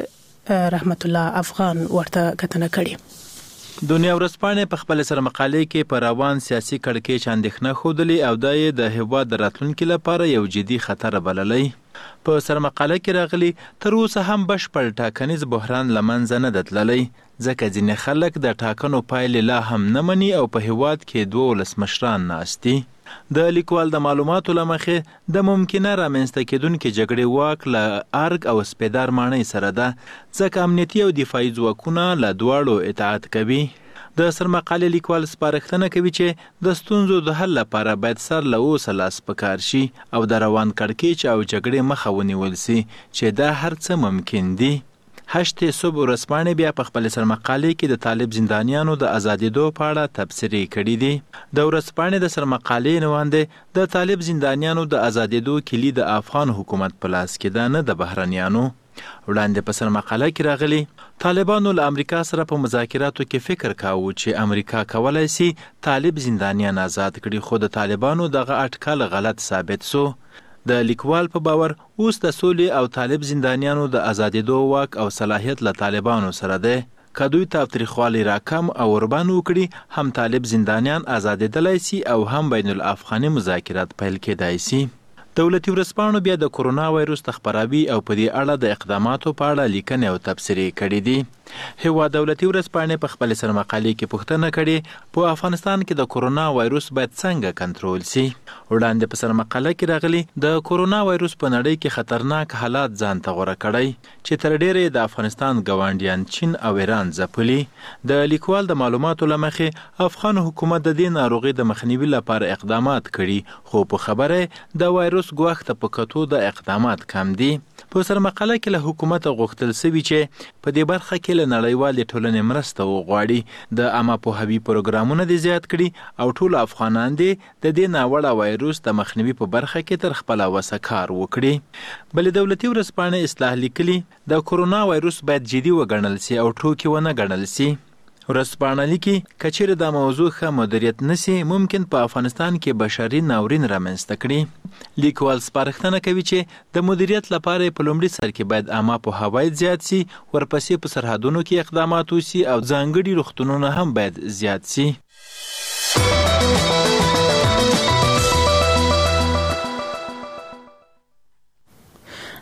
چې رحمت الله افغان ورته کتنه کړې. دنیا ورځپاڼې په خپل سره مقالې کې پر روان سیاسي کړکېچ اندېښنه ښودلې او دا یې د هیواد د راتلونکي لپاره یو جدي خطر بللی. په سر مقاله کې راغلي تر اوسه هم بشپړ ټاکنیز بحران له منځه نه دی تللی، ځکه ځینې خلک د ټاکنو پایلې لا هم نه مني او په هیواد کې 2 ولسمشران ناست دي. د لیکوال د معلوماتو له مخې د ممکنه رامنځته کېدونکې جګړې واک له ارګ او سپیدار ماڼۍ سره ده، ځکه امنیتي او دفاعي ځواکونه له دواړو اطاعت کوي. د سرمقالې لیکوال سپارښتنه کوي چې د ستونزو د حل لپاره باید سر له اوسه لاس په کار شي او د روان کړکېچ او جګړې مخه ونیول شي چې دا هر څه ممکن دي. هشتې صبح ورځپاڼې بیا په خپل سرمقالې کې د طالب زندانیانو د ازادېدو په اړه تبصرې کړي دي. د ورځپاڼې د سرمقالې نوانده د طالب زندانیانو د ازادېدو کلي د افغان حکومت په لاس کې ده، نه د بهرنیانو. وړاندې په سرمقاله کې راغلي طالبانو له امریکا سره په مذاکراتو کې فکر کاوه چې امریکا کولای شي طالب زندانیان آزاد کړي، خو د طالبانو دغه اټکل غلط ثابت شو. د لیکوال په باور اوس د سولې او طالب زندانیانو د ازادېدو واک او صلاحیت له طالبانو سره ده. که دوی تاوتریخوالی راکم او وربان وکړي، هم طالب زندانیان آزادېدلی شي او هم بین الافغاني مذاکرات پیل کېدای شي. دولتي ورځپاڼو بیا د کورونا وایروس د خپراوي او په دې اړه د اقداماتو په اړه لیکنې او تبصرې کړي دي. هیواد دولتي ورځپاڼې په خپل سرمقالې کې پوښتنه کړې په افغانستان کې د کورونا وایروس باید څنګه کنټرول شي. وړاندې په سرمقاله کې راغلي د کورونا وایروس په نړۍ کې خطرناک حالات ځان ته غوره کړی چې تر ډیره د افغانستان ګاونډیان چین او ایران ځپلي. د لیکوال د معلوماتو له مخې افغان حکومت د دې ناروغي د مخنیوي لپاره اقدامات کړي، خو په خبره د وایروس ګواښ ته په کتو د اقدامات کم دي. په سرمقاله کې له حکومت غوښتل شوي چې په دې برخه کې له نړیوالې ټولنې مرسته وغواړي، د عامه پوهاوي پروګرامونه دې زیات کړي او ټول افغانان دې د دې ناوړه وایروس د مخنیوي په برخه کې تر خپله وسه کار وکړي. بلې دولتي ورځپاڼې اصلاح لیکلي د کورونا وایروس باید جدي وګڼل شي او ټوکې ونه ګڼل شي. ورځپاڼه لیکي که چیرې دا موضوع ښه مدیریت نشي، ممکن په افغانستان کې بشري ناورین رامنځته کړي. لیکوال سپارښتنه کوي چې د مدیریت لپاره په لومړي سر کې باید عامه پوهاوی زیات شي، ورپسې په سرحدونو کې اقدامات وشي او ځانګړي روغتونونه هم باید زیات شي.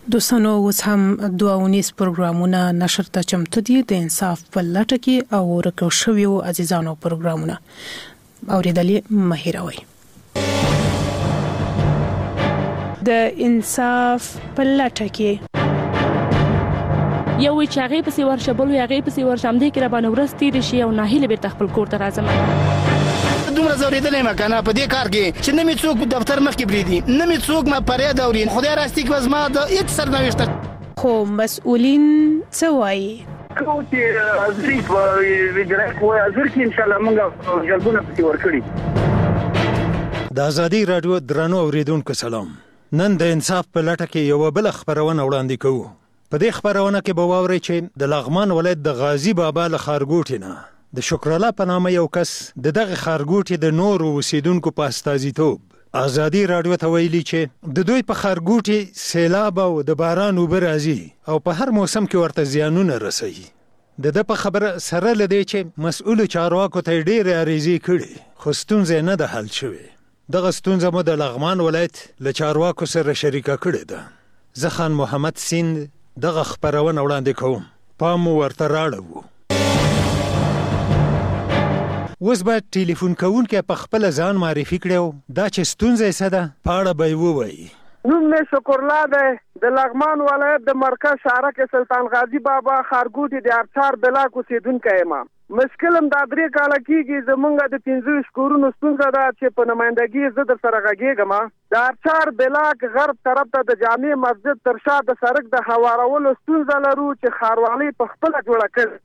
دوستانو اوس هم 2 پروګرامونه نشر ته چمتو دي د انصاف په لټه کې او ورکو شویو عزیزانو پروګرامونه اوریدلې مهیروي د انصاف په لټه کې یو چې هغه په سیور شبل یو هغه په سیور شم دي کې را باندې ورستي رشي او ناهیله به تخپل کور ته راځم دومره زوریدلې ما کنه په دې کار کې چې نه می څوک دفتر مخ کې بریدي نه می څوک ما پرې دورین خدای راستي کې وزما د هیڅ سرنوشت خو مسؤلین څه وایي کو چې ازری په ویډرا کو ازر کې ان شاء الله موږ جلبونه پکې ورکړي د ازادي رادیو درنو اوریدونکو سلام نن د انصاف په لټه کې یو بل خبرونه وړاندې کوو په دې خبرونه کې به واورئ چې د لغمان ولایت د غازی بابا له خارګوټي نه د شکر الله په نامه یو کس دغه خارګوټي د نور اوسیدونکو په استازیتوب ازادي رادیو ته ویلي چې د دوی په خارګوټي سیلاب او د باران وبر راځي او په هر موسم کې ورته زیانونه رسوي د په خبره سره لدی چې مسؤل چارواکو ته ډېر اړیزي کړي خو ستونزې نه ده حل شوې دغه ستونزه مو د لغمان ولایت له چارواکو سره شریکه کړې ده زه خان محمد سیند دغه خبرونه وړاندې کوم پام ورته راړو اوس به ټلیفون کوونکی په خپل ځان معرفي کړو دا چې ستونزه څه ده پاړه به ووایي نوم مې شکر الله ده د لغمان ولایت د مرکز شارک سلطان غازی بابا خارګوټي د ارچار بلاک اوسیدونکی یم مشکلم دا 3 کال کېږي زمونږ د 15 کورونو ستونزه ده چې په نمائندګي زه در سره غږیږم د ارچار بلاک غرب طرف ته د جامع مسجد تر شا د سړک د هوارولو ستونزه لرو چې ښاروالۍ په خپل جوړه کړې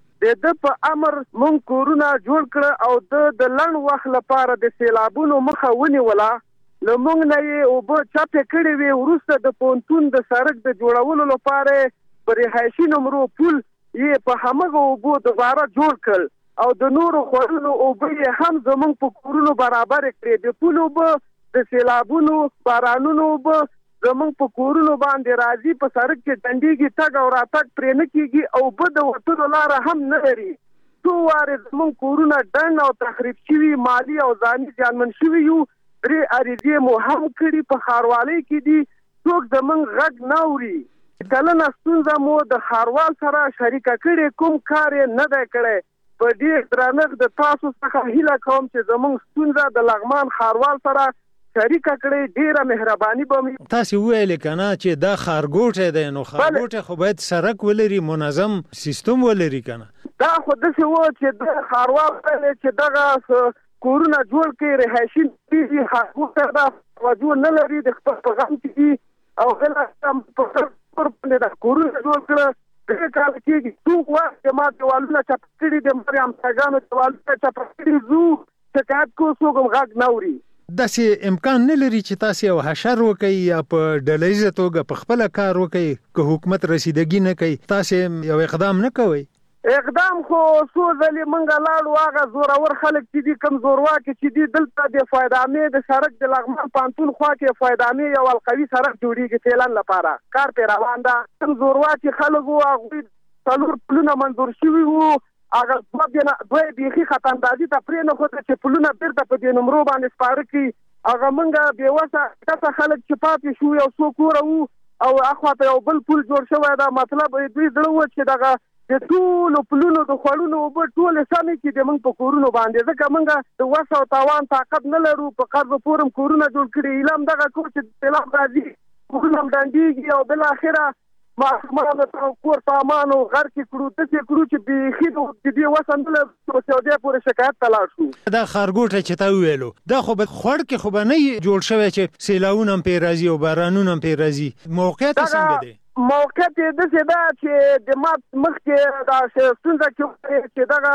د په امر مونږ کورونه جوړ کړ او د لړ وخت لپاره د سیلابونو مخه ونیوله لمونږ نه یې او به چاپې کړې وي وروسته د پونتون د سړک د جوړولو لپاره پر رهایشي نمرو پل یې په همغه اوبو دوباره جوړ کړ او د نورو خوړونو اوبه یې هم زمونږ په کورونو برابر کړې د پل اوبه د سیلابونو بارانونو اوبه زمونږ په کورونو باندې راځي په سړک کې ډنډېږي تګ او راتګ پرې نه کېږي او اوبه د وتلو لاره هم نه لري څو وارې زمونږ کورونه ډنډ او تخریب شوي مالي او ځاني زیانمن شوي یو 3 عریضې مو هم کړي په ښاروالۍ کې دي څوک زمونږ غږ نه اوري کلنه ستونزه مو د ښاروال سره شریکه کړې کوم کار یې نه دی کړی په ډېر درنښت د تاسو څخه هیله کوم چې زمونږ ستونزه د لغمان ښاروال سره شریکه کړې ډیره مهرباني به تاسو ویل کنه چې دا خارګوټه ده نو خارګوټه خو باید سړک ولري منظم سیستم ولري کنه دا خو د څه و چې د ښاروال چې دغه کورونه جوړ کړي رهایشي دي خارګوټه دا وجو نه لري د خپل پیغام کې او هله په باندې دا کورونه جوړ کړي د کال کې څوک وایي چې ما دیوالونه چپ کړي د مریم څنګه دیوالونه چپ کړي زو شکایت کو څوک غږ نه اوري داسې امکان نه لري چې تاسو یو حشر وکړي یا په ډلهیزه توګه په خپل کار وکړي که حکومت رسیدګي نه کوي تاسو یو اقدام نه کوئ اقدام خو څو ځلې مونږ لاړو هغه زورور خلک چې دي کم زورواکي چې دي دلته د فایدامې د سړک د لغمان پانتون خوا کې فایدامې یو القوي سړک جوړیږي فعلن لپاره کار په روان ده کم زورواکي خلک وو هغه څلور پلونه منظور شوي وو هغه دوی بیخي خطاندازي ته پرې نه خوده چې پلونه بیرته په دې نمرو باندې سپاره کړي هغه مونږ بېوسه کسه خلک چې پاتې شو یو څو کوره وو او اخواته یو بل پل جوړ شوی دا مطلب دوی زړه و چې دغه د ټولو پلونو د خوړونو اوبه ټولې سمې چې د موږ په کورونو باندې ځکه موږ د وس او تاوان طاقت نه لرو په قرض پورم کورونه جوړ کړي اعلان دغه کور چې سیلاب راځي کورونه ډنډېږي او بالاخره ماشومان ته کور سامان او غر کې کړو داسې کړو چې بیخي د دې وس نه لرو چې دې پورې شکایت ته لاړ شو دا خارګوټه چې تا ویلو دا خو به خوړ کې خو به نه جوړ شوی چې سیلاونه هم پې راځي او بارانونه هم پې راځي موقعیت څنګه دی موقعیت یې داسې ده چې د مخکې دا ستونزه چې دغه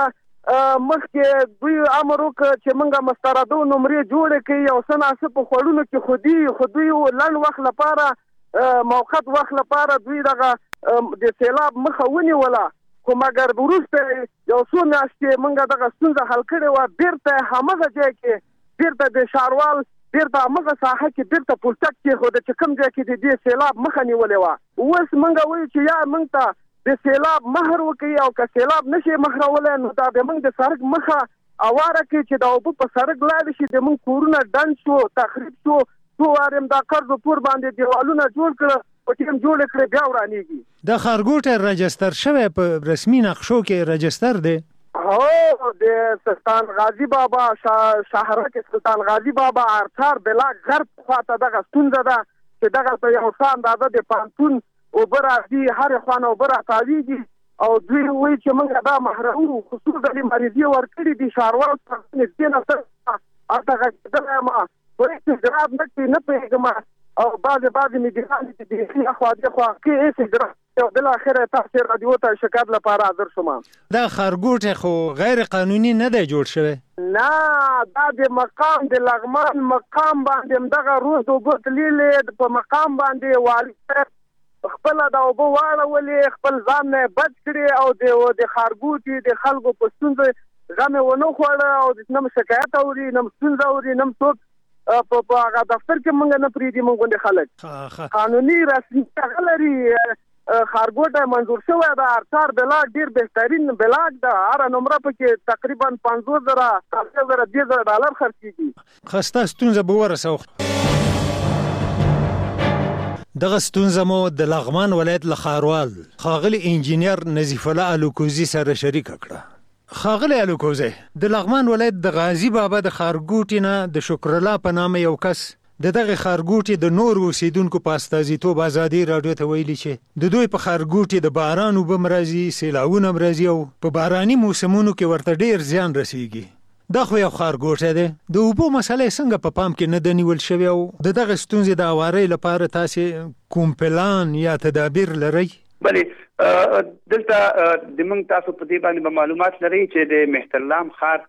مخکې دوی امر وکړ چې موږ مستردو نمرې جوړې کړي او څه ناڅه په خوړونو کې خو دوی لنډ وخت لپاره موقت وخت لپاره دوی دغه د سیلاب مخه ونیوله خو مګر وروسته یو څو میاشتې موږ دغه ستونزه حل کړې وه بیرته همغه ځای کې بیرته د ښاروال بیرته همغه ساحه کې بیرته پلټک کېښوده چې کوم ځای کې د دې سیلاب مخه نیولې وه اوس موږ وایو چې یا موږ ته د سیلاب مهر وکړي او که سیلاب نشي مهرولی نو دا د موږ د سړک مخه اواره کړي چې دا اوبه په سړک لاړې شي د موږ کورونه ډنډ شو تخریب شو څو وارې دا قرض پور باندې دیوالونه جوړ کړه ټیم جوړ کړي بیا ورانیږي. د خارګوټ رجستر شوی په رسمي نقشو کې رجستر دی. هو د سلطان غازی بابا شهرک سلطان غازی بابا ارچار بلاک غرب خواته دغه ستونزه ده چې دغه په یو څه اندازه د پانتون اوبه راځي هر خوانه اوبه راتاویږي او دوی وایي چې موږ دا محروم خصوصا د مریضي ورکړي دي ښاروال نږدې نه سره هلته غږېدلی یم په هېڅ اجرات نه کوي نه پوهېږم او بعضې مدیران چې بیخي اخوا دېخوا کوي هېڅ اجرات او بالاخره تاسو رادیو ته شکایت لپاره حاضر شوم. دا خارګوټ خو غیر قانوني نه دی جوړ شوی. نه دا د مقام د لغمان مقام باندې دغه روز اوبه تللې په مقام باندې والي خپله دا اوبه واړولې خپل ځان نه بد کړي او د خارګوټي د خلکو په ستونزه غم ونه خوړه او نه شکایت اوري نه ستونزه اوري نه څوک په هغه دفتر کې موږ نه پرېږدي موږ غوندې خلک قانوني رسمي هغه لري. خارګوټه منظور شوی د ارچار بلاک ډیر بهترین بلاک ده. هر نمره پکې تقریبا 50,000 $10,000 خرڅېږي. خسته ستونزه به ورسو. دغه ستونزه مو د لغمان ولایت له ښاروال ښاغلي انجینر نظیف الله الوکوزي سره شریکه کړه. ښاغلی الوکوزی، د لغمان ولایت د غازی بابا د خارګوټي نه د شکر الله په نامه یو کس د دغه خارګوټي د نور اوسیدونکو په استازیتوب ازادي راډیو ته ویلي چې د دوی په خارګوټي د باران اوبه هم راځي، سیلاونه هم راځي او په باراني موسمونو کې ورته ډیر زیان رسیږي. دا خو یو خارګوټی دی. د اوبو مسلې څنګه په پام کې نه ده نیول شوې او د دغه ستونزې د هوارۍ لپاره تاسې کوم پلان یا تدابیر لرئ؟ بلې دلته د موږ تاسو په دې باندې معلومات لرئ چې د مهترلام ښار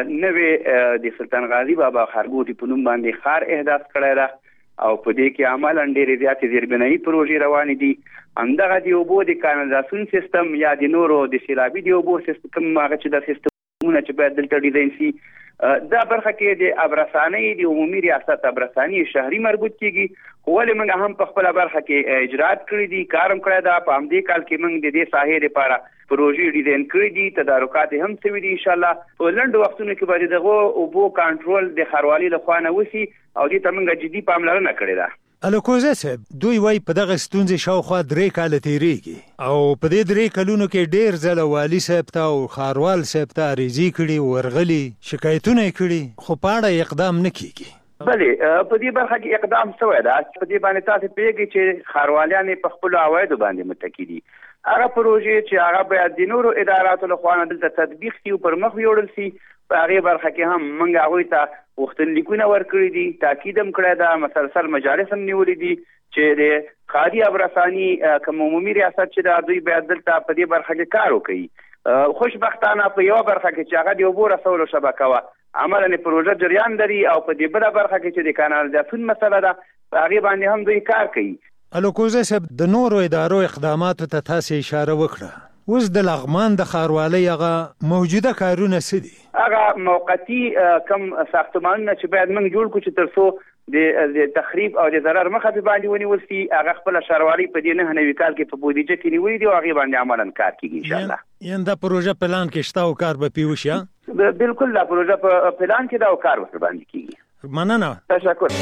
نوې د سلطان غازی بابا خارګوټي په نوم باندې ښار احداث کړی ده او په دې کې عملاً ډېرې زیاتې زیربنایي پروژې روانې دي. همدغه د اوبو د کانالیزاسیون سیستم یا د نورو د سیلابي د اوبو سیستم هغه چې د سیستمونه چې باید دلته ډیزاین شي دا برخه کې د ابرسانۍ د عمومي ریاست ابرساني شهري مربوط کیږي. خو ولې موږ هم په خپله برخه کې اجرات کړي دي، کار هم کړی ده. په همدې کال کې موږ د دې ساحې لپاره پروژې ډیزاین کړي دي، تدارکات هم شوي دي. انشاءالله په لنډو وختونو کې به دغه اوبو کنټرول د ښاروالۍ لخوا نه وشي او دې ته موږ جدي پاملرنه کړې ده. الوکوزی صاحب، دوی وایي په دغه ستونزې شاوخوا 3 کاله تیریږي او په دې 3 کلونو کې ډیر ځله والي صاحب ته او ښاروال صاحب ته عریضې کړي، ورغلي، شکایتونه یې کړي، خو په اړه اقدام نه کیږي. بلې په دې برخه کې اقدام شوی ده. په دې باندې تاسو پوهېږئ چې ښاروالان په خپلو عوایدو باندې متکي دي. هغه پروژې چې هغه باید د نورو اداراتو لخوا نه دلته تطبیق شي او پر مخ ویوړل شي، په هغې برخه کې هم موږ هغوی ته غوښتنلیکونه ورکړي دي، تاکید هم کړی ده، مسلسل مجالس هم نیولي دي چې د ښاري ابرساني کوم عمومي ریاست چې ده دوی باید دلته په دې برخه کې کار وکړي. خوشبختانه په یوه برخه کې چې هغه د اوبو رسولو شبکه وه عملاً پروژه جریان لري او په دې بله برخه کې چې د کانالیزاسیون مسله ده په هغې باندې هم دوی کار کوي. الوکوزی صاحب، د نورو ادارو اقداماتو ته تاسې اشاره وکړه. اوس د لغمان د ښاروالۍ هغه موجوده کارونه څه دي؟ هغه موقتي کم ساختمانونه چې باید موږ جوړ کړو چې تر څو د تخریب او د ضرر مخه په باندې ونیول شي، هغه خپله ښاروالۍ په دې 9 کال کې په بودیجه کې نیولي دي او هغې باندې عملاً کار کېږي انشاءالله. یعنې دا پروژه پلان کې شته او کار به پرې وشي؟ بالکل دا پروژه په پلان کې ده او کار ورته باندې کېږي. مننه. تشکر.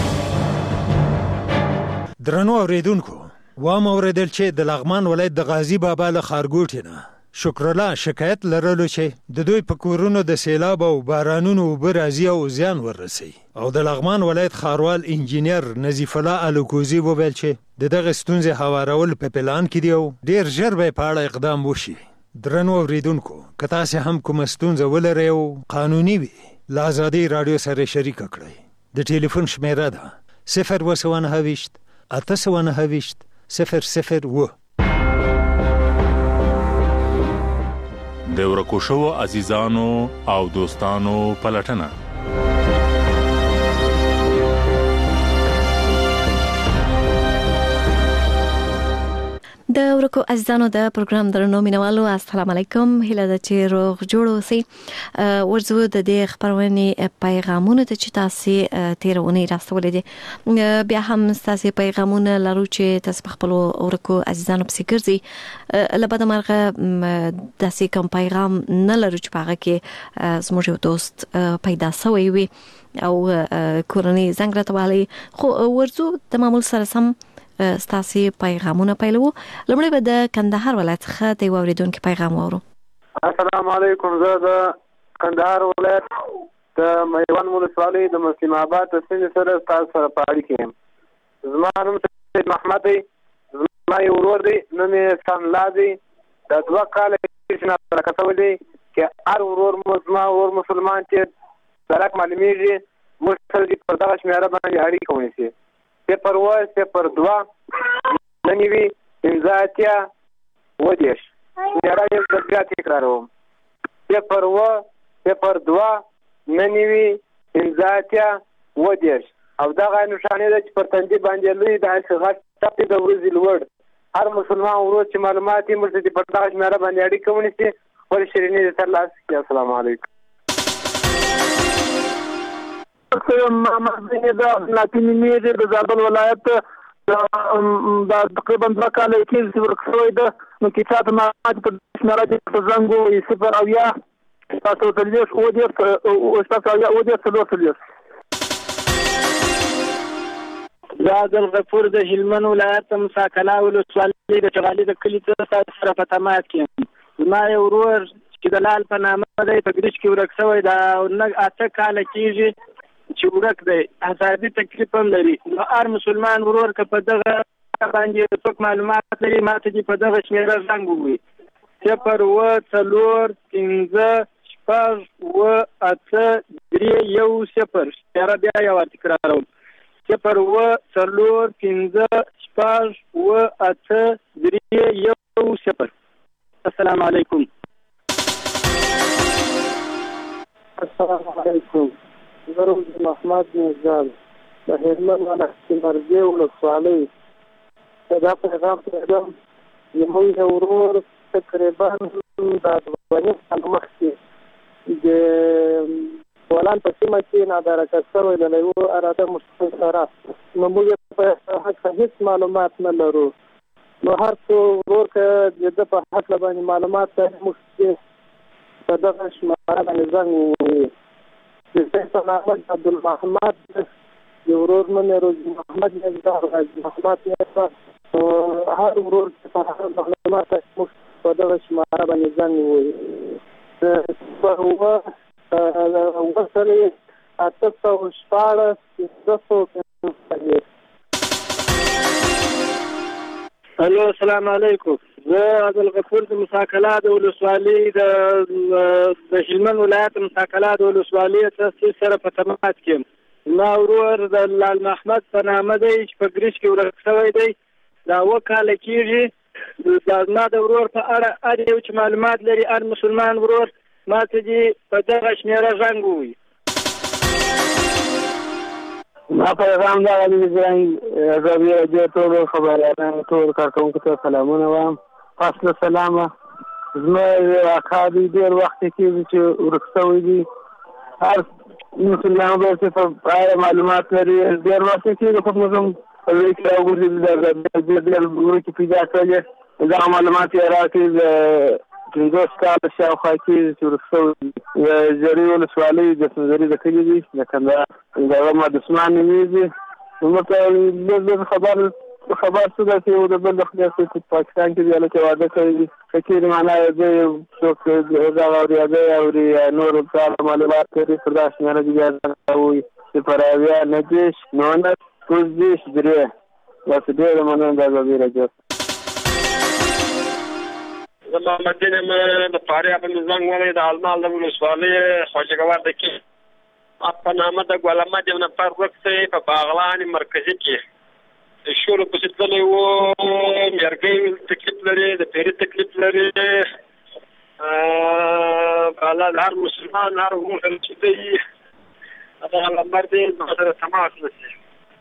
درنو اورېدونکو، وام اورېدل چې د لغمان ولایت د غازی بابا له خارګوټي نه شکر الله شکایت لرلو چې د دوی په کورونو د سیلاب او بارانونو اوبه راځي او زیان ورسوي او د لغمان ولایت ښاروال انجینر نظیف الله الوکوزي وویل چې د دغه ستونزې هوارول په پلان کې دي او ډیر ژر به په اړه اقدام وشي. درنو اورېدونکو، که تاسې هم کومه ستونزه ولرئ او قانوني وي، له ازادۍ راډیو سره شریکه کړئ. د ټلیفون شمیره ده 029 829 001. د ورکو شوو عزیزانو او دوستانو پلټنه. د ورکو عزیزانو د پروګرام درنو مینوالو السلام علیکم. هیله ده چې روغ جوړ اوسئ. ورځو د دې خبرونې پیغامونه ته چې تاسو تیرونه راستولې دي، بیا هم تاسو پیغامونه لرو چې تاسو په خپل ورکو عزیزانو پسې ګرځي. لبد مرغه داسې کوم پیغام نه لرو چې هغه کې زموږ یو دوست پیدا شوی وي او کورنۍ زنګ راته والی، خو ورځو د معمول سره سم ستاسو پیغامونه پیلو. لومړی به د کندهار ولایت څخه د اوریدونکو پیغام وورو. السلام علیکم. زه د کندهار ولایت د میوند ولسوالۍ د مسلم آباد د سیمې سره تاسو سره په اړیکه یم. زما نوم سید محمد دی. زما یو ورور دی، نوم یې سنلا دی. د 2 کاله چې ناپرکه شوی دی چې هر ورور زما ورور مسلمان چې درک معلومیږي موږ سره دې پر دغه شمېره باندې اړیکه ونیسي. 0 9 15 10 شمېره یې بیا تکراروم. 0 9 15 10 او دغه نښانې ده چې پر تندي باندې لوی داسې غټ ټپ دی د ورځې لوړ. هر مسلمان ورور چې معلومات یې موږ ته پر دغه شمېره باندې اړیکه ونیسي خپل شیریني دې ترلاسه کړي. السلام علیکم. محمد بن لاطینی نومیږي، د زابل ولایت د تقریبا 2 کاله کېږي چې ورک شوی ده. نو کې چاته معلومات په شمېره دې په زنګ ووایي 0 تاسو دا عبدالغفور د هلمند ولایت مساکلا ولسوالۍ د چغالي د کلي څخه سره په تماس کې یم. زما یو ورور چې د لال په نامه دی په ګریش کې ورک شوی دا 8 کاله کېږي چې ورک دی. اعصابي تکلیف هم لري. نو هر مسلمان ورور که په دغه باندې څوک معلومات لري ما ته دې په دغه شمېره زنګ ووایي. 0 4 5 8 3 شمېره بیا یو تکراروم. 0 4 5 8 3 السلام علیکم. السلام علیکم. زه روز محمد نژاد د هلمند ولایت مرګي ولسوالۍ دا پیغام پیغام زموږ یو ورور تقریبا د 2 کال مخکې د ولان په سیمه کې نادرکه شوی د یو اراده مشکل سره. نو موږ په حق هیڅ معلومات نه لرو. نو هر څو ورور که د په حق باندې معلومات موږ په دغه شماره باندې زنګ ووایي. د محمد عبدالمحمد د ورور نوم یې روزي محمد نژاد محمد نژاد. هر ورور چې په حق معلومات موږ په دغه شماره باندې زنګ ووایي. وصلي 814 الو السلام علیکم. زه عبدالغفور د مساکلا د ولسوالۍ د هلمند ولایت مساکلا د ولسوالۍ څخه سره په تماس کې یم. زما ورور د لال محمد په نامه دی چې په ګریش کې ورک شوی دی دا 2 کاله کېږي. زما د ورور په اړه هر یو چې معلومات لري هر مسلمان ورور ما ته دې په دغه شمېره زنګ ووایي. ما پیغام دغه دی زنګ زه بیا دې ټولو خبریالانو ټول کارکوونکو ته سلامونه وایم. فاصله سلامه. زما اکا دی ډېر وخت کېږي چې ورک شوی دی. هر مسلمان ورور چې په اړه معلومات لري ډېر وخت کېږي خو موږ هم په دې کې راوګرځېدو ډېر ورکې پیدا کړلې. دغه معلومات یې راکړي 50 کاله شاوخوا کېږي چې ورک شوی. د زري ولسوالۍ د سنځري د کلي دی د کندهار د محمد عثمان نومیږي. موږ ته خبر څه ده چې یو د بل د خدای په پاکستان کې دی هلته واده کړی دي. که چېرې معنا زه څوک دغه اورېدی اوري یا نور څه معلومات لري پر دغه شمېره دې بیا ووایي 0 9 15 3 بس ډېره مننه د ازادۍ راډیو. زه محمد دین یم د فاریاب زنګ ولایت د المال د ولسوالۍ خواجګوار د کې په نامه د ګل احمد یو نفر ورک شوی په باغلان مرکزي کې. د شولو پسې تللی و. میرګۍ تکلیف لري، د پیري تکلیف لري. هر مسلمان هر ورور چې دی هغه نمبر دی ما سره تماس وکړي.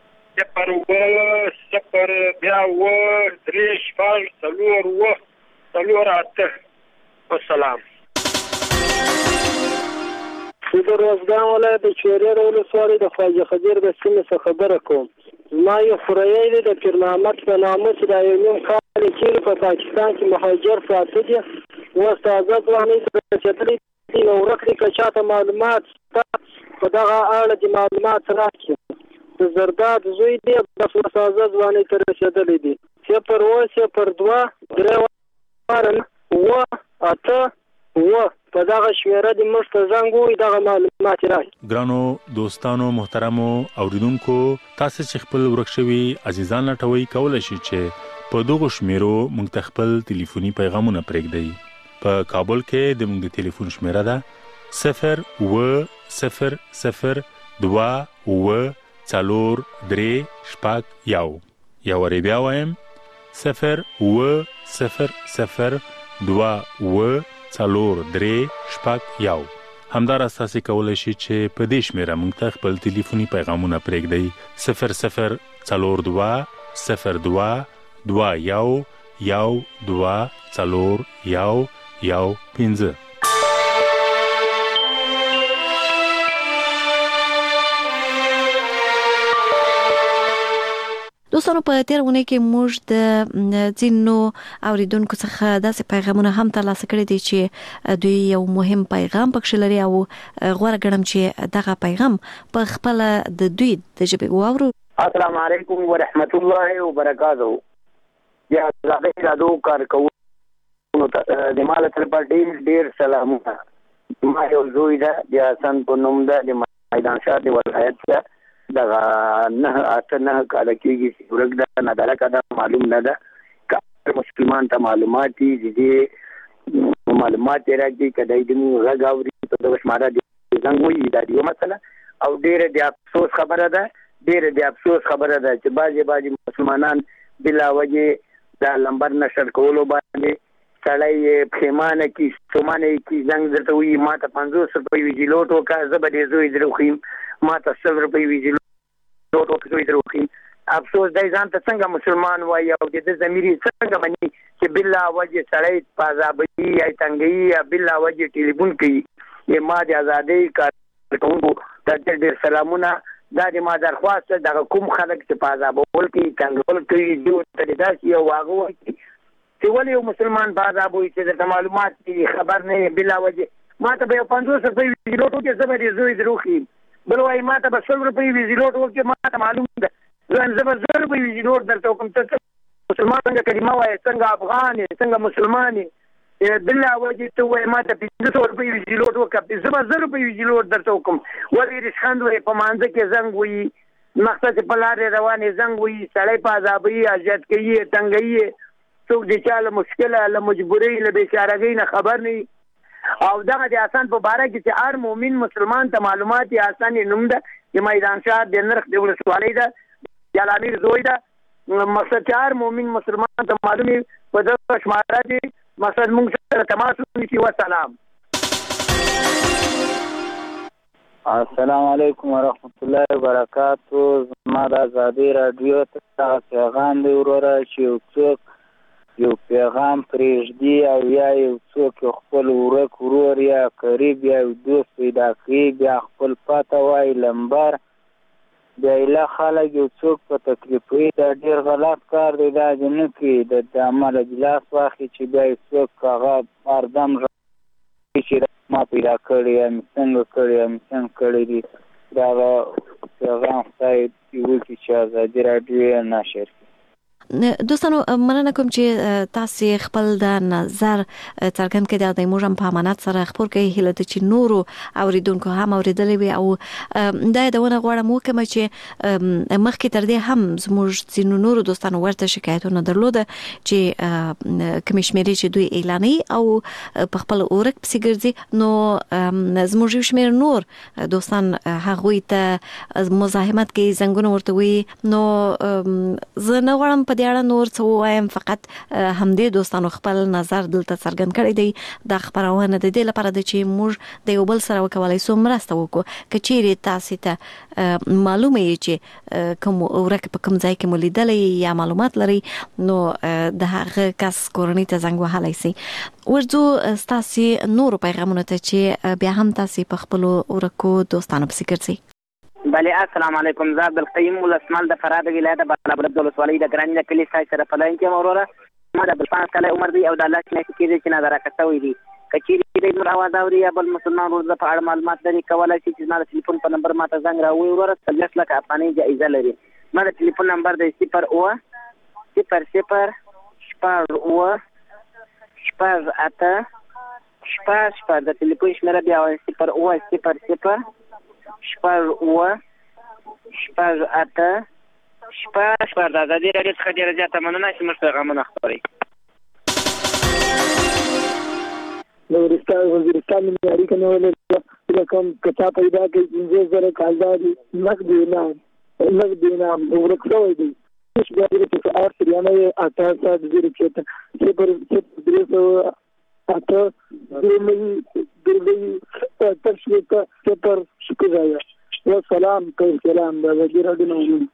0 بیا 3 4 والسلام. د روزګان ولایت د چوریر ولسوالۍ د خواجه خضر د سیمې څخه خبره کوم. زما یو خوریی دی د پیر محمد په نامه چې دا یو نیم کال کېږي په پاکستان کې مهاجر پراته دي. اوس تازه ځوانۍ ته رسېدلی دي. نو ورک دی که چاته معلومات شته په دغه اړه د معلومات راکړي. د زرداد زوی دی د سازه ځواني تر رسیدلی دی 0-2 په دغه شمیره د موږ ته زنګ ووایي دغه معلومات راکړي. ګرانو دوستانو محترمو اوریدونکو تاسو چې خپل ورک شوي عزیزان لټوي کولی شئ چې په دغو شمیرو موږ ته خپل ټلیفوني پیغامونه پرېږدئ. په کابل کې د موږ د ټلیفون شمیره ده 0-0-0-2-4-3-1. یا وری بیا وایم 0-0-0-2-4-3-1. همداراز تاسو کولی شئ چې په دې شمیره موږ ته خپل ټلیفوني پیغامونه پرېږدئ 0-0-4-2-1-2-4-1-1-5. دوستانو په تیر ونه کې موږ د ځینو اوریدونکو څخه داسې پیغامونه هم ترلاسه کړي دي چې دوی یو مهم پیغام پکښ لري او غوړه ګڼم چې دغه پیغام په خپل د دوی د ژبې واورو. السلام علیکم ورحمت الله وبرکاته. یا زغی رادو کارکونو د مال تر په ډیر سلامونه. ما یو زوی ده د حسن په نوم ده د میدان شاه د ولایت ده دغه نه کاله کېږي چې ورک ده ندالکه ده معلوم نه ده که مسلمان ته معلومات دي معلومات یې راکړي که دی د مونږ غږ اوري په دغه شماره د زنګ وایي دا د یو مسله او ډېره د افسوس خبره ده چې بعضې مسلمانان بلا وجې د لمبر نشر کولو باندې سړی پښیمانه کي ستومانه کي زنګ درته وایي ما ته 50 روپۍ ویجیلوټ وکړه زه به دې زوی در وښیم ما ته 100 روپۍ ویجیلوټ وکړه در وښیم. افسوس دی ځان ته څنګه مسلمان وایي او د ده ضمیر یې څنګه مني چې بلا وجې سړی په عذابوي یا تنګوي یا بلا وجې ټلیفون کوي. ما د ازادۍ کارکوونکو ته ډېر سلامونه. دا د ما درخواست ده دغه کوم خلک چې په عذابول کوي تنګول کوي دوی ته داسې یو واغه وکړي چې ولې یو مسلمان په عذاب وي چې درته معلومات خبر نه بلا وجې ما ته به یو 50 روپۍ ویجیلوټ وکړي زه به دې زوی در وښیم. بل وایي ما ته به 100 روپۍ ویجیلوټ وکړي ما ته معلوم ده زه به 100 روپۍ ویجیلوټ درته وکړم. ته مسلمان څنګه کلمه وایې څنګه افغان یې څنګه مسلمان یې بلا وجې ته وایې ما ته 500 روپۍ ویجیلوټ وکړه زه به 100 روپۍ ویجیلوټ درته وکړم. ولې رسخند وایې په مانځه کې زنګ وایي مقصد په لارې روانې زنګ وایي سړی په عذابوي اذیت کوي تنګوي څوک د چا له مشکله له مجبورۍ له بېچارګۍ نه خبر نه وي. او دغه د حسن په باره کې چې هر مؤمن مسلمان ته معلومات یې حسن یې نوم ده چې میدان شاه د نرخ د ولسوالۍ ده جلال امیر زوی ده. مقصد چې هر مؤمن مسلمان ته معلوم وي په دغه شماره کې مقصد موږ سره تماس ونیسي. وسلام. السلام علیکم ورحمت الله وبرکاتو. زما د ازادۍ راډیو ته پیغام دی وروره چې یو څوک یو پیغام پرېږدي او یا یو څوک خپل ورک ورور یا قریب یا یو دوست پیدا کوي بیا خپل پته وایي لمبر بیا ایله خلک یو څوک په تکلیف کوي دا ډېر غلط کار دی. دا دې نه کوي د عمله ګیلاس واخلي چې بیا یو څوک هغه هردم چې ما پیدا کړی یا مې څنګه کړی یا مې څنګه کړی دي دغه پیغام خدای وکړي چې ازادي راډیو یې نشر کړي. دوستانو مننه کوم چې تاسو خپل د نظر څرګند کړئ د موږ هم په امانت سره خبر کوي هله چې نورو اوریدونکو هم اوریدلې وي او دا دونه غواړم وکم چې مخکې تر دې هم زموږ ځینو نورو دوستانو ورته شکایتونه درلوده چې کمشمیري چې دوی اعلاني او په خپل اورک پسې ګرځي نو زموږ شمیر نور دوستان هغه ته مزاحمت کوي زنګونه ورته وي نو زه نه غواړم په دې اړه نور څه وایم فقط همدې دوستانو خپل نظر دلته څرګند کړی دی. دا خبرونه د دې لپاره ده چې موږ د یو بل سره وکولای سو مرسته وکړو که چیرې تاسو ته معلومه یې چې کوم اورک په کوم ځای کې مولیدلې یا معلومات لري نو د هغه کس کورنۍ ته زنګ وهلای شي. ورځو تاسو نور پیغامونه ته چې بیا هم تاسو په خپل اورکو دوستانو پسې ګرځي. بله السلام علیکم. زه عبدالقیوم ولسمل د فراه د ولایت بالابلد ولسوالۍ د ګراني د کلي سای سره په لاین کې وروره ما د 15 کاله عمر دی او د الله میاشتې کېږي چې نظر راکړی دی کچېرې د نور اواز اوري یا بل مسلمان ورور په اړه معلومات لري کولای شي چې زما د ټلیفون په نمبر ماته زنګ راوړي وروره 30 لک افغانۍ جایزه لري ما د ټلیفون نمبر دی 0 0 شپږ اوه شپږ اته شپږ د ټلیفون شمیره بیا وایم 0 اوه 0 شپږ اوه شپږ اته شپږ د ازادي راډیو څخه ډېره زیاته مننه چې موږ پیغامونه خپروي. د وزیرستان ملي اړیکې نیولې رقم که چا پیدا کړي 15,000 کالداري نقد انعام ورک شوی دی چې بیا چې آر سریانه اته سات زیرو چېته صفر درې سوه اته درې ترشویته صفر شپږ والسلام سلام د ازادي راډیو نه.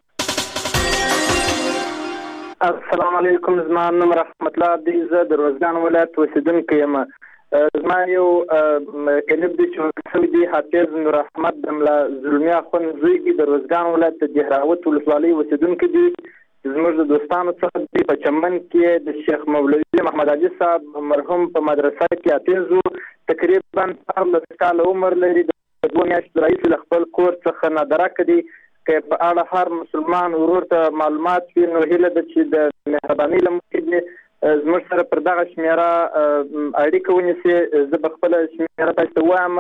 السلام علیکم زما نوم رحمت الله عبدي زه د روزګان ولایت اوسېدونکی یم. زما یو کلیپ دی چې شوی دی حافظ نور احمد د ملا زلمي اخوند زوی دی د روزګان ولایت د دهراوت ولسوالۍ اوسېدونکی دی. زموږ د دوستانو څخه دی په چمن کې د شیخ مولوي محمد علي صاحب مرحوم په مدرسه کې حافظ تقریبا 14 کاله عمر لري. د 2 میاشتو راهیسې له خپل کور څخه نادرکه دی که په اړه هر مسلمان ورور ته معلومات وي نو هیله ده چې د مهربانۍ له مخې زموږ سره پر دغه شمیره اړیکه ونیسي. زه به خپله شمیره تاسو ته وایم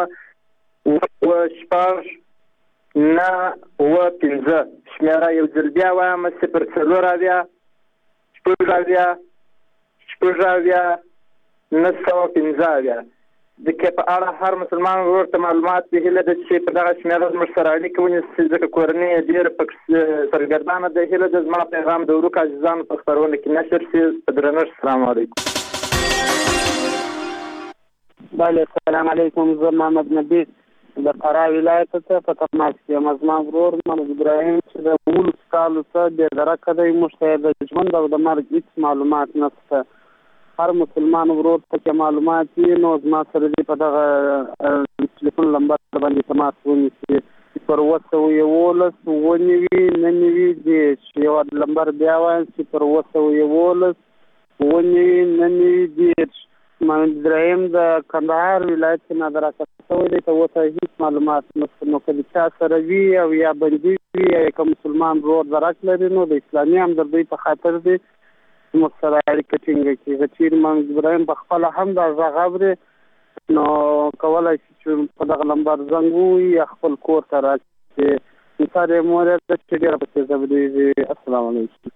0 9 5 شمیره یو ځل بیا وایم 0 4 915 د کې په اړه هر مسلمان ورور ته معلومات به هیله ده چې په دغه شمیره زموږ سره اړیکه ونیسي ځکه کورنۍ یې ډېره پکې سرګردانه ده. هیله ده زما پیغام د ورکو عزیزانو په خپرونه کې نشر شي. په درنښت السلام علیکم. بله السلام علیکم. زه محمد نبی د فراه ولایت څخه په تماس کې یم. زما ورور محمد ابراهیم چې د 19 کالو څخه بېدرکه دی موږ ته د ژوند او د مرګ هېڅ معلومات نشته. هر مسلمان ورور ته معلومات وي نو زما سره دې په دغه ټلیفون نمبر باندې تماس ونیسي 011 99 یو نمبر بیا وایم 011 99 محمد ابراهیم د کندهار ولایت کې نادرکه شوی دی ته اوسه هېڅ معلومات نشته. نو که د چا سره وي او یا بندي وي یا که مسلمان ورور درک لري نو د اسلامي همدردۍ په خاطر دی موږ سره اړیکه ټینګه کړي. که چیرې محمد ابراهیم په خپله هم دا غږ اوري نو کولی شي چې په دغه نمبر زنګ ووهي یا خپل کور ته راشي. مثال یې مورد ده چې ډېره پکې ضبطېږي. السلام علیکم.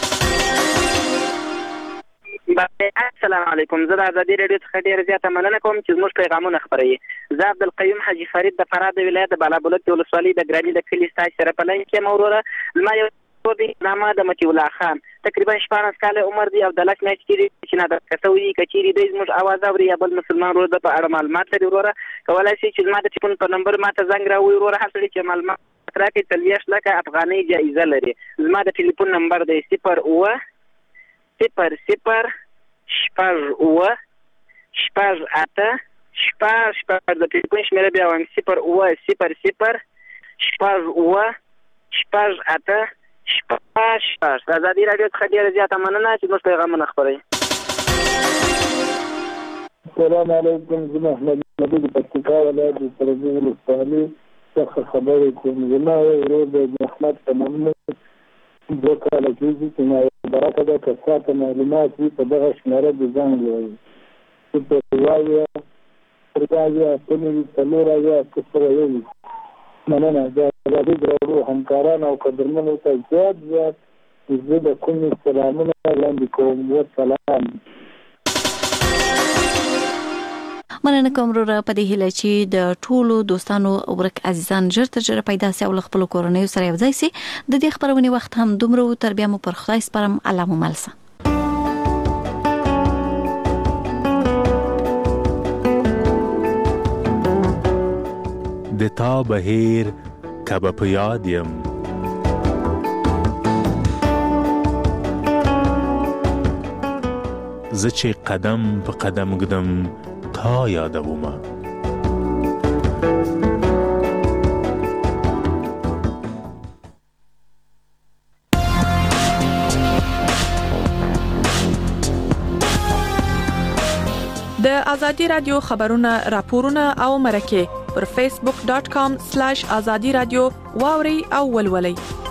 السلام علیکم. زه د ازادي راډیو څخه ډېره زیاته مننه کوم چې زموږ پیغامونه خپروي. زه عبدالقیوم حاجي فرید د فراه د ولایت د بالابلوک د ولسوالۍ د ګراني د کلي ستاسو سره په لاین کې یم وروره. زما یو دی نامه د مطیع الله خان تقریبا 14 کاله عمر دی او د 10 میاشتې دی چې نادرکه شوی دی. که چیرې دی زموږ اواز اوري یا بل مسلمان ورور په اړه معلومات لري وروره کولی شي چې زما د ټلیفون په نمبر ماته زنګ راوړي وروره. هر څه چې معلومات راکړي 30 لک افغانۍ جایزه لري. زما د ټلیفون نمبر دی 0 اوه 0 شپږ اوه شپږ اته شپږ د ټلیفون شمیره بیا وایم 0 اوه 0 شپږ اوه شپږ اته شپږ. د ازادي راډیو څخه ډېره زیاته مننه چې زموږ پیغامونه خپروي. السلام علیکم. زه محمد نبی د پکتیکا ولایت د سرجو ولسوالۍ څخه خبرې کوم. زما یو ورور د احمد په نوم 2 کاله کېږي چې ما برکه ده که چاته معلومات وي په دغه شمېره د زنګ ووایي 0 مننه. د ازادي راډیو همکاران او قدرمنو ته زیات زه د کومې سلامونه وړاندې کوم. والسلام. مننه کوم وروره په دې هیله چې د ټولو دوستانو ورک عزیزان ژر تر ژره پیدا سي او له خپلو کورنیو سره یوځای سي. د دې خپرونې وخت هم دومره و. تر بیا مو پر خدای سپارم. الله مو مل شه. د تا بهیر کبه په یاد یم زه چې قدم په قدم ږدم تا یادومه د ازادي رادیو خبرونه راپورونه او مرکه پر facebook.com/azadi radio واوري او ولولي.